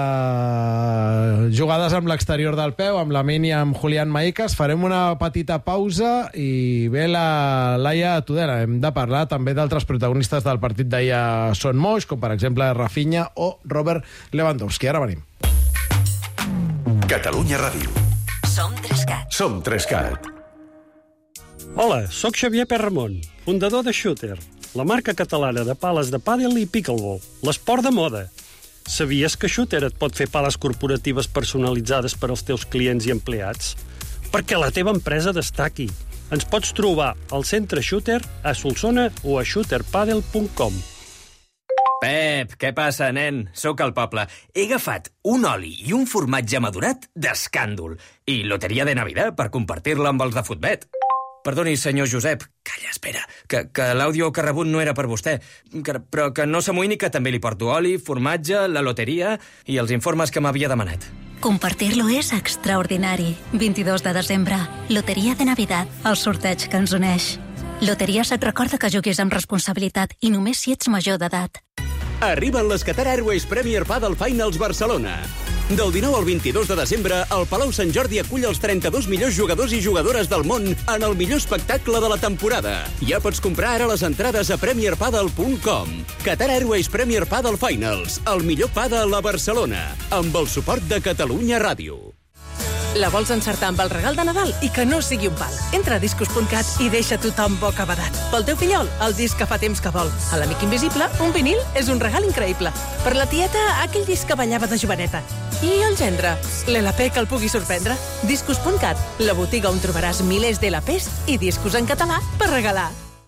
Speaker 2: de jugades amb l'exterior del peu, amb Lamine i amb Julián Maicas. Farem una petita pausa i ve la Laia Tudela. Hem de parlar també d'altres protagonistes del partit d'ahir a Son Moix, com per exemple Rafinha o Robert Lewandowski. Ara venim.
Speaker 1: Catalunya Ràdio.
Speaker 14: Som Trescat.
Speaker 1: Som Trescat.
Speaker 15: Hola, sóc Xavier Perramon, fundador de Shooter, la marca catalana de pales de pàdel i pickleball, l'esport de moda. Sabies que Shooter et pot fer pales corporatives personalitzades per als teus clients i empleats? Perquè la teva empresa destaqui. Ens pots trobar al centre Shooter, a Solsona o a shooter padel punt com.
Speaker 16: Pep, què passa, nen? Sóc al poble. He agafat un oli i un formatge madurat d'escàndol i loteria de Navidad per compartir-la amb els de Futbet. Perdoni, senyor Josep. Calla, espera, que, que l'àudio que ha rebut no era per vostè, que, però que no s'amoïni que també li porto oli, formatge, la loteria i els informes que m'havia demanat.
Speaker 14: Compartir-lo és extraordinari. vint-i-dos de desembre, Loteria de Navidad, el sorteig que ens uneix. Loteries et recorda que juguis amb responsabilitat i només si ets major d'edat.
Speaker 3: Arriben les Qatar Airways Premier Padel Finals Barcelona. Del dinou al vint-i-dos de desembre, el Palau Sant Jordi acull els trenta-dos millors jugadors i jugadores del món en el millor espectacle de la temporada. Ja pots comprar ara les entrades a premier padel punt com. Qatar Airways Premier Padel Finals, el millor pàdel a Barcelona, amb el suport de Catalunya Ràdio.
Speaker 17: La vols encertar amb el regal de Nadal i que no sigui un pal. Entra a discos punt cat i deixa tothom bocabadat. Pel teu fillol, el disc que fa temps que vol. A l'amic invisible, un vinil és un regal increïble. Per la tieta, aquell disc que ballava de joveneta. I el gendre, l'L P que el pugui sorprendre. discos punt cat, la botiga on trobaràs milers d'L Ps i discos en català per regalar.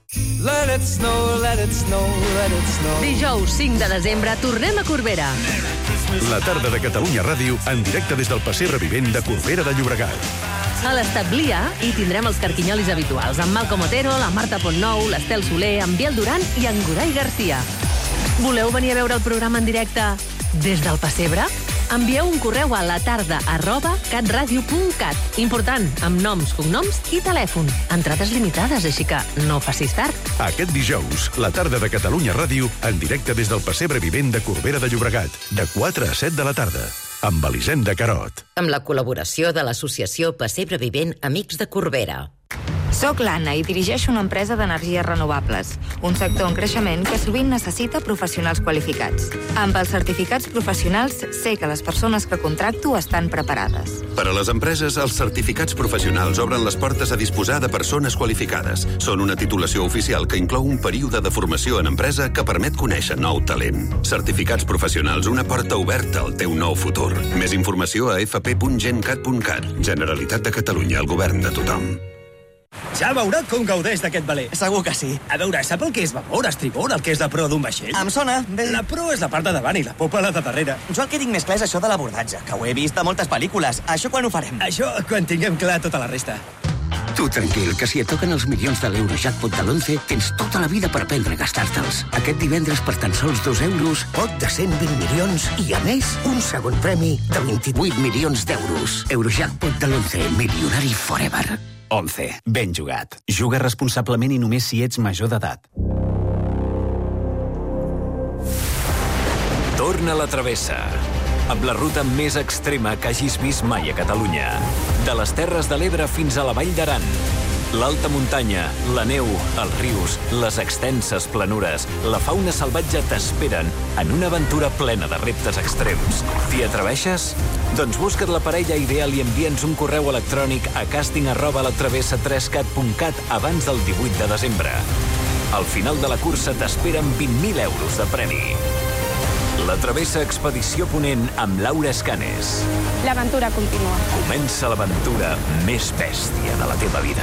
Speaker 18: Let it snow, let it snow, let it snow.
Speaker 19: Dijous cinc de desembre tornem a Corbera.
Speaker 1: La tarda de Catalunya Ràdio en directe des del pessebre vivent de Corbera de Llobregat.
Speaker 19: A l'Establia hi tindrem els carquinyolis habituals, amb Malcom Otero, la Marta Pontnou, l'Estel Soler, en Biel Duran i en Goray Garcia. Voleu venir a veure el programa en directe des del pessebre? Envieu un correu a la tarda arroba catradio punt cat. Important, amb noms, cognoms i telèfon. Entrades limitades, així que no facis tard.
Speaker 1: Aquest dijous, la tarda de Catalunya Ràdio en directe des del pessebre vivent de Corbera de Llobregat, de quatre a set de la tarda, amb Elisenda Carot.
Speaker 20: Amb la col·laboració de l'associació Pessebre Vivent Amics de Corbera.
Speaker 21: Soc l'Anna i dirigeixo una empresa d'energies renovables, un sector en creixement que sovint necessita professionals qualificats. Amb els certificats professionals sé que les persones que contracto estan preparades.
Speaker 22: Per a les empreses, els certificats professionals obren les portes a disposar de persones qualificades. Són una titulació oficial que inclou un període de formació en empresa que permet conèixer nou talent. Certificats professionals, una porta oberta al teu nou futur. Més informació a f p punt gencat punt cat. Generalitat de Catalunya, el govern de tothom.
Speaker 23: Ja veurà com gaudeix d'aquest veler. Segur que sí. A veure, sap el que és babord, estribord, el que és la proa d'un vaixell? Em sona, bé. La proa és la part de davant i la popa la de darrere. Jo el que tinc més clar és això de l'abordatge, que ho he vist a moltes pel·lícules. Això quan ho farem? Això quan tinguem clar tota la resta.
Speaker 24: Tu tranquil, que si et toquen els milions de l'Eurojackpot de l'onze, tens tota la vida per aprendre a gastar-te'ls. Aquest divendres, per tan sols dos euros, pot de cent vint milions i, a més, un segon premi de vint-i-vuit milions d'euros. Eurojackpot de l'onze, milionari forever.
Speaker 25: onze. Ben jugat. Juga responsablement i només si ets major d'edat.
Speaker 26: Torna a la travessa, amb la ruta més extrema que hagis vist mai a Catalunya. De les Terres de l'Ebre fins a la Vall d'Aran. L'alta muntanya, la neu, els rius, les extenses planures, la fauna salvatge t'esperen en una aventura plena de reptes extrems. T'hi atreveixes? Doncs busca't la parella ideal i envia'ns un correu electrònic a casting arroba la travessa tres cat punt cat abans del divuit de desembre. Al final de la cursa t'esperen vint mil euros de premi. La Travessa Expedició Ponent amb Laura Escanes.
Speaker 27: L'aventura continua.
Speaker 26: Comença l'aventura més bèstia de la teva vida.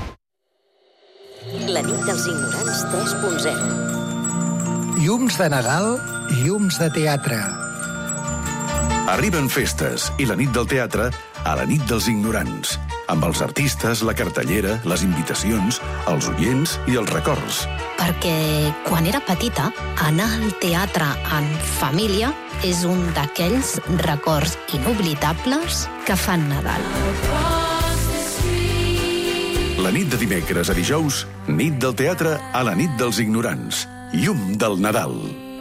Speaker 20: La nit dels ignorants tres punt zero.
Speaker 28: Llums de Nadal, llums de teatre.
Speaker 1: Arriben festes i la nit del teatre a la nit dels ignorants, amb els artistes, la cartellera, les invitacions, els oients i els records.
Speaker 29: Perquè quan era petita, anar al teatre en família és un d'aquells records inoblitables que fan Nadal.
Speaker 1: La nit de dimecres a dijous, nit del teatre a la nit dels ignorants. Llum del Nadal.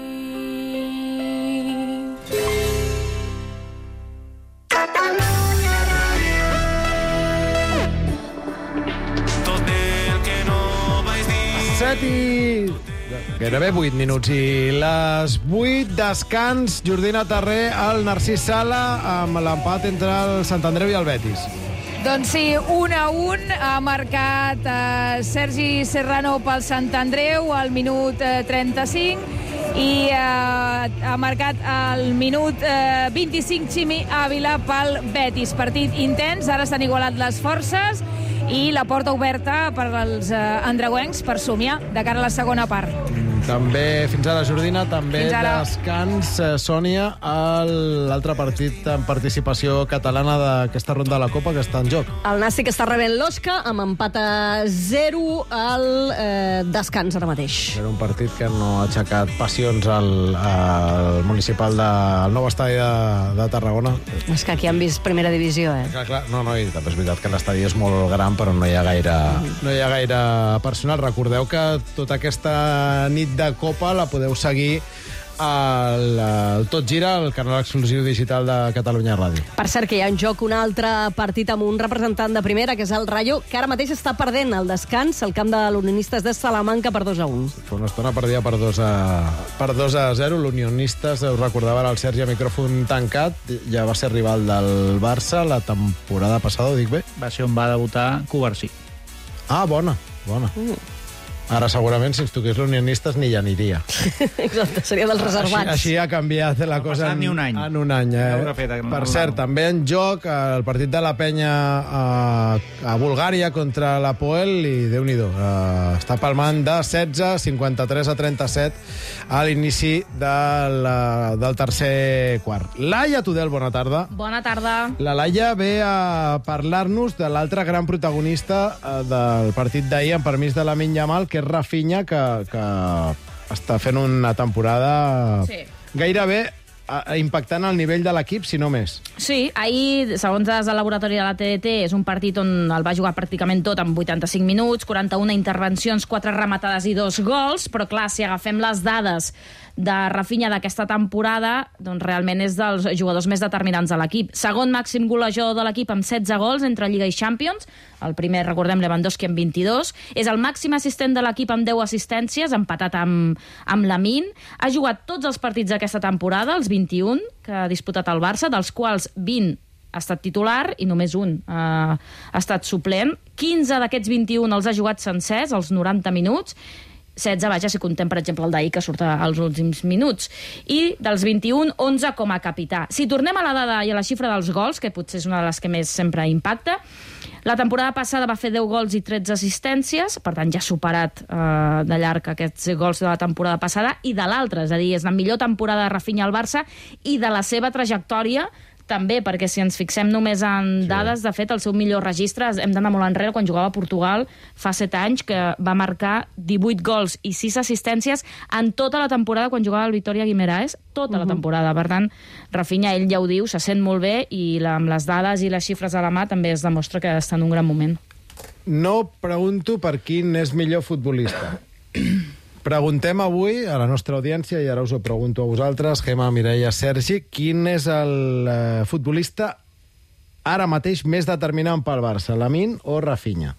Speaker 2: set i... gairebé vuit minuts i les vuit descans, Jordina Tarré, el Narcís Sala amb l'empat entre el Sant Andreu i el Betis.
Speaker 5: Doncs sí, un a un ha marcat eh, Sergi Serrano pel Sant Andreu al minut eh, trenta-cinc i eh, ha marcat al minut eh, vint-i-cinc Ximi Ávila pel Betis. Partit intens, ara s'han igualat les forces i la porta oberta per als eh, andreuencs per somiar de cara a la segona part.
Speaker 2: També, fins ara, Jordina, també
Speaker 5: ara...
Speaker 2: descans, eh, Sònia, l'altre partit en participació catalana d'aquesta ronda de la Copa que està en joc.
Speaker 4: El Nàstic està rebent l'Osca amb empat a zero al eh, descans ara mateix.
Speaker 2: Era un partit que no ha aixecat passions al, al municipal de, al nou estadi de, de Tarragona.
Speaker 4: És que aquí han vist primera divisió, eh?
Speaker 2: Clar, clar, no, no, i també és veritat que l'estadi és molt gran, però no hi ha gaire, no hi ha gaire personal. Recordeu que tota aquesta nit de Copa la podeu seguir al, al Tot Gira, el canal exclusiu digital de Catalunya Ràdio.
Speaker 4: Per cert, que hi ha en joc un altre partit amb un representant de primera, que és el Rayo, que ara mateix està perdent el descans al camp de l'Unionistes de Salamanca per dos a un.
Speaker 2: Fa una estona perdia per dos a, per dos a zero. L'Unionistes, us recordava el Sergi a micròfon tancat, ja va ser rival del Barça la temporada passada, ho dic bé?
Speaker 7: Va ser on va debutar Covarsí.
Speaker 2: Ah, bona, bona.
Speaker 4: Mm.
Speaker 2: Ara, segurament, si ens toqués l'unionistes, ni hi aniria.
Speaker 4: Exacte, seria dels reservats.
Speaker 2: Així, així ha canviat la
Speaker 7: no
Speaker 2: cosa en,
Speaker 7: ni un any.
Speaker 2: en un any. Eh?
Speaker 7: Fet,
Speaker 2: per cert, també en joc el partit de la penya a, a Bulgària contra la Poel i Déu-n'hi-do. Uh, està palmant de setze, cinquanta-tres a trenta-set a l'inici del, uh, del tercer quart. Laia Tudel, bona tarda.
Speaker 6: Bona tarda.
Speaker 2: La Laia ve a parlar-nos de l'altre gran protagonista uh, del partit d'ahir, amb permís de Lamine Yamal, que és Rafinha, que, que està fent una temporada sí. gairebé impactant el nivell de l'equip, si no més.
Speaker 6: Sí, ahir, segons el laboratori de la T D T, és un partit on el va jugar pràcticament tot en vuitanta-cinc minuts, quaranta-una intervencions, quatre rematades i dos gols, però clar, si agafem les dades de Rafinha d'aquesta temporada, doncs realment és dels jugadors més determinants de l'equip. Segon màxim golejador de l'equip amb setze gols entre Lliga i Champions, el primer, recordem, Lewandowski amb vint-i-dos, és el màxim assistent de l'equip amb deu assistències, empatat amb, amb Lamine, ha jugat tots els partits d'aquesta temporada, els vint-i-un que ha disputat el Barça, dels quals vint ha estat titular i només un eh, ha estat suplent. quinze d'aquests vint-i-un els ha jugat sencers, els noranta minuts, setze, vaja, si contem, per exemple, el d'ahir, que surt als últims minuts. I dels vint-i-un, onze com a capità. Si tornem a la dada i a la xifra dels gols, que potser és una de les que més sempre impacta, la temporada passada va fer deu gols i tretze assistències, per tant ja ha superat eh, de llarg aquests gols de la temporada passada, i de l'altra, és a dir, és la millor temporada de Rafinha al Barça i de la seva trajectòria també, perquè si ens fixem només en dades, sí. De fet, el seu millor registre, hem d'anar molt enrere, quan jugava a Portugal fa set anys, que va marcar divuit gols i sis assistències en tota la temporada quan jugava al Vitoria Guimaraes, tota uh-huh. la temporada. Per tant, Rafinha, ell ja ho diu, se sent molt bé i la, amb les dades i les xifres a la mà també es demostra que està en un gran moment.
Speaker 2: No pregunto per quin és millor futbolista. Preguntem avui a la nostra audiència, i ara us ho pregunto a vosaltres, Gemma, Mireia, Sergi, quin és el eh, futbolista ara mateix més determinant pel Barça, Lamine o Rafinha?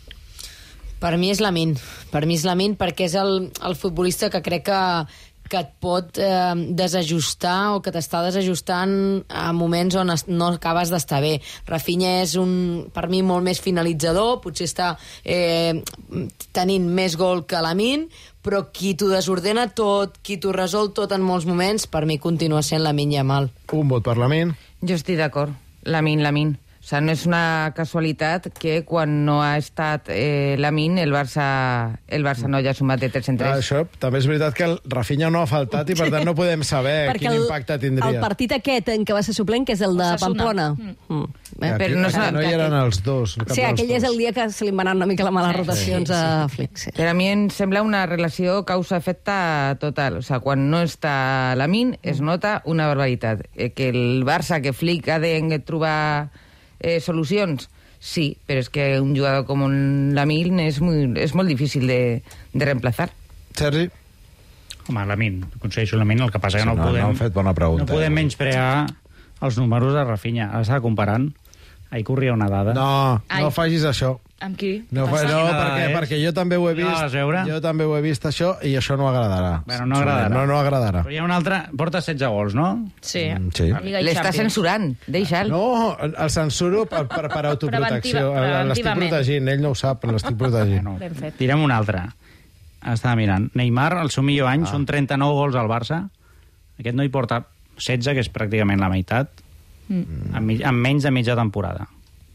Speaker 8: Per mi és Lamine. Per mi és Lamine perquè és el, el futbolista que crec que, que et pot eh, desajustar o que t'està desajustant a moments on es, no acabes d'estar bé. Rafinha és un, per mi, molt més finalitzador, potser està eh, tenint més gol que Lamine, però qui t'ho desordena tot, qui t'ho resol tot en molts moments, per mi continua sent Lamine Yamal.
Speaker 2: Un vot per Lamine.
Speaker 9: Jo estic d'acord. Lamine, Lamine. O sigui, no és una casualitat que quan no ha estat eh, Lamine, el Barça, el Barça no hagi sumat de tres en tres.
Speaker 2: Ah, això també és veritat que el Rafinha no ha faltat i per tant no podem saber quin el, impacte tindria.
Speaker 4: El partit aquest en què va ser suplent, que és el de Pamplona. Mm. Mm.
Speaker 2: Eh, aquí, però no, no hi eren els dos.
Speaker 4: Sí, aquell és el dia que se li van anar una mica la mala rotacions sí, sí, sí. a Flick. Sí.
Speaker 9: Per a mi em sembla una relació causa-efecte total. O sigui, quan no està Lamine es nota una barbaritat. Eh, que el Barça, que Flick ha de trobar Eh, solucions, sí, però és que un jugador com un Lamine és, muy, és molt difícil de, de reemplazar.
Speaker 2: Sergi?
Speaker 7: Home, Lamine, aconsegueixo Lamine, el que passa sí, que no, no podem...
Speaker 2: No han fet bona pregunta.
Speaker 7: No podem menysprear els números de Rafinha. Ara s'ha comparant. Ahir corria una dada.
Speaker 2: No,
Speaker 7: Ai.
Speaker 2: no facis això.
Speaker 6: Amb qui?
Speaker 2: No, fa, no perquè, perquè jo també ho he vist.
Speaker 7: No vas veure?
Speaker 2: Jo també ho he vist, això, i això no agradarà.
Speaker 7: Bueno, no agradarà.
Speaker 2: No, no agradarà.
Speaker 7: Però hi ha un altre... Porta setze gols, no?
Speaker 6: Sí.
Speaker 2: Mm, sí.
Speaker 9: L'està censurant, deixa'l.
Speaker 2: No, el censuro per, per, per autoprotecció. L'estic protegint, ell no ho sap, però l'estic protegint.
Speaker 7: Bueno, tirem un altre. Estava mirant. Neymar, el seu millor any, ah. són trenta-nou gols al Barça. Aquest noi porta setze, que és pràcticament la meitat, mm. amb, amb menys de mitja temporada.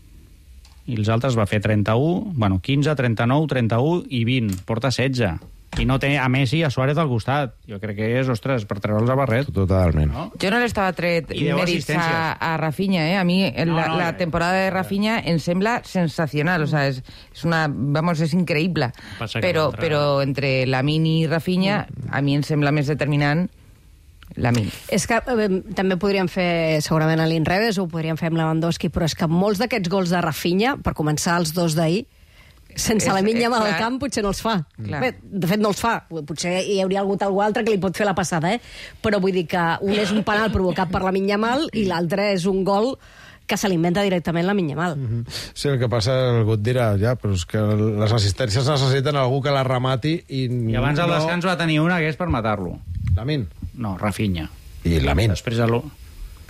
Speaker 7: I els altres va fer trenta-u, bueno, quinze, trenta-nou, trenta-u i vint. Porta setze. I no té a Messi i a Suárez al costat. Jo crec que és, ostres, per treure'ls a barret.
Speaker 2: Totalment.
Speaker 9: No? Jo no l'estava tret mèrits a, a Rafinha, eh? A mi no, la, no, la temporada de Rafinha em sembla sensacional. O sea, és, és una... Vamos, és increïble. Però, però entre Lamine i Rafinha, a mi em sembla més determinant Lamine.
Speaker 4: És que eh, també podríem fer segurament a l'inrevés, o ho podríem fer amb Lewandowski, però és que molts d'aquests gols de Rafinha, per començar els dos d'ahir, sense Lamine Yamal al camp potser no els fa. Bé, de fet no els fa. Potser hi hauria hagut algú altre que li pot fer la passada, eh? Però vull dir que un és un penal provocat per Lamine Yamal i l'altre és un gol que se l'inventa directament Lamine Yamal.
Speaker 2: Mm-hmm. Sí, el que passa, algú et dirà, ja, però és que les assistències necessiten algú que la remati i...
Speaker 7: I abans
Speaker 2: no...
Speaker 7: al descans va tenir una que és per matar-lo.
Speaker 2: Lamine?
Speaker 7: No, Rafinha.
Speaker 2: I Lamine?
Speaker 7: Després el...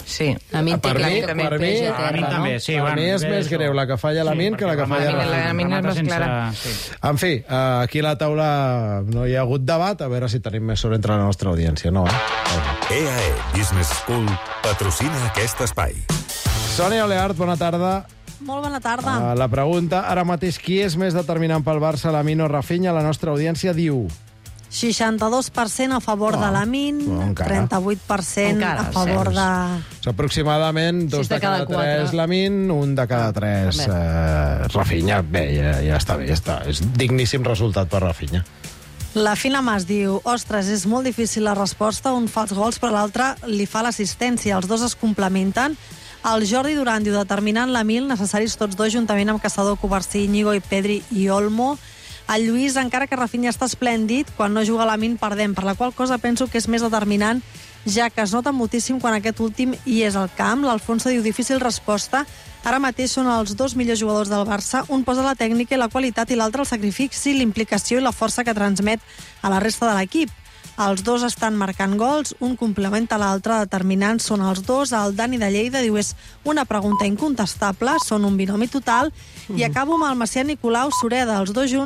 Speaker 9: Sí.
Speaker 8: Lamin té
Speaker 2: Per
Speaker 8: clar
Speaker 2: mi,
Speaker 8: que
Speaker 2: per mi,
Speaker 8: peja
Speaker 7: Lamin
Speaker 8: terra,
Speaker 7: també,
Speaker 8: no?
Speaker 7: sí,
Speaker 2: per
Speaker 7: bueno,
Speaker 2: mi és
Speaker 7: bé,
Speaker 2: més
Speaker 7: això.
Speaker 2: greu la que falla Lamin
Speaker 7: Sí,
Speaker 2: que la que
Speaker 7: perquè
Speaker 2: falla
Speaker 7: Lamin-
Speaker 2: Rafinha.
Speaker 9: Lamin és més clara.
Speaker 7: Sí.
Speaker 2: En fi, eh, aquí a la taula no hi ha hagut debat, a veure si tenim més sort entre la nostra audiència, no? Eh?
Speaker 3: E A E Business School patrocina aquest espai.
Speaker 2: Sònia Oleart, bona tarda.
Speaker 10: Molt bona tarda.
Speaker 2: Uh, la pregunta, ara mateix, qui és més determinant pel Barça, Lamin o Rafinha? La nostra audiència diu...
Speaker 10: seixanta-dos per cent a favor
Speaker 2: Oh,
Speaker 10: de Lamin,
Speaker 2: oh, encara.
Speaker 10: trenta-vuit per cent
Speaker 8: Encara,
Speaker 10: a favor
Speaker 2: sí.
Speaker 10: de...
Speaker 2: És aproximadament dos
Speaker 8: Sis de
Speaker 2: de cada,
Speaker 8: cada
Speaker 2: tres
Speaker 8: quatre.
Speaker 2: Lamin, un de cada tres eh, Rafinha. Bé, ja, ja està bé, ja està. És digníssim resultat per Rafinha.
Speaker 10: La Fina Mas diu, ostres, és molt difícil la resposta, un fa els gols, però l'altre li fa l'assistència. Els dos es complementen. El Jordi Duran diu, determinant Lamin, necessaris tots dos, juntament amb Caçador, Covarsí, Íñigo i Pedri i Olmo. El Lluís, encara que Rafinha està esplèndid, quan no juga Lamin perdem, per la qual cosa penso que és més determinant, ja que es nota moltíssim quan aquest últim hi és al camp. L'Alfonso diu, difícil resposta. Ara mateix són els dos millors jugadors del Barça. Un posa la tècnica i la qualitat i l'altre el sacrifici, l'implicació i la força que transmet a la resta de l'equip. Els dos estan marcant gols, un complementa l'altre, determinant són els dos. El Dani de Lleida diu, és una pregunta incontestable, són un binomi total. I acabo amb el Macià Nicolau Sureda, els dos junts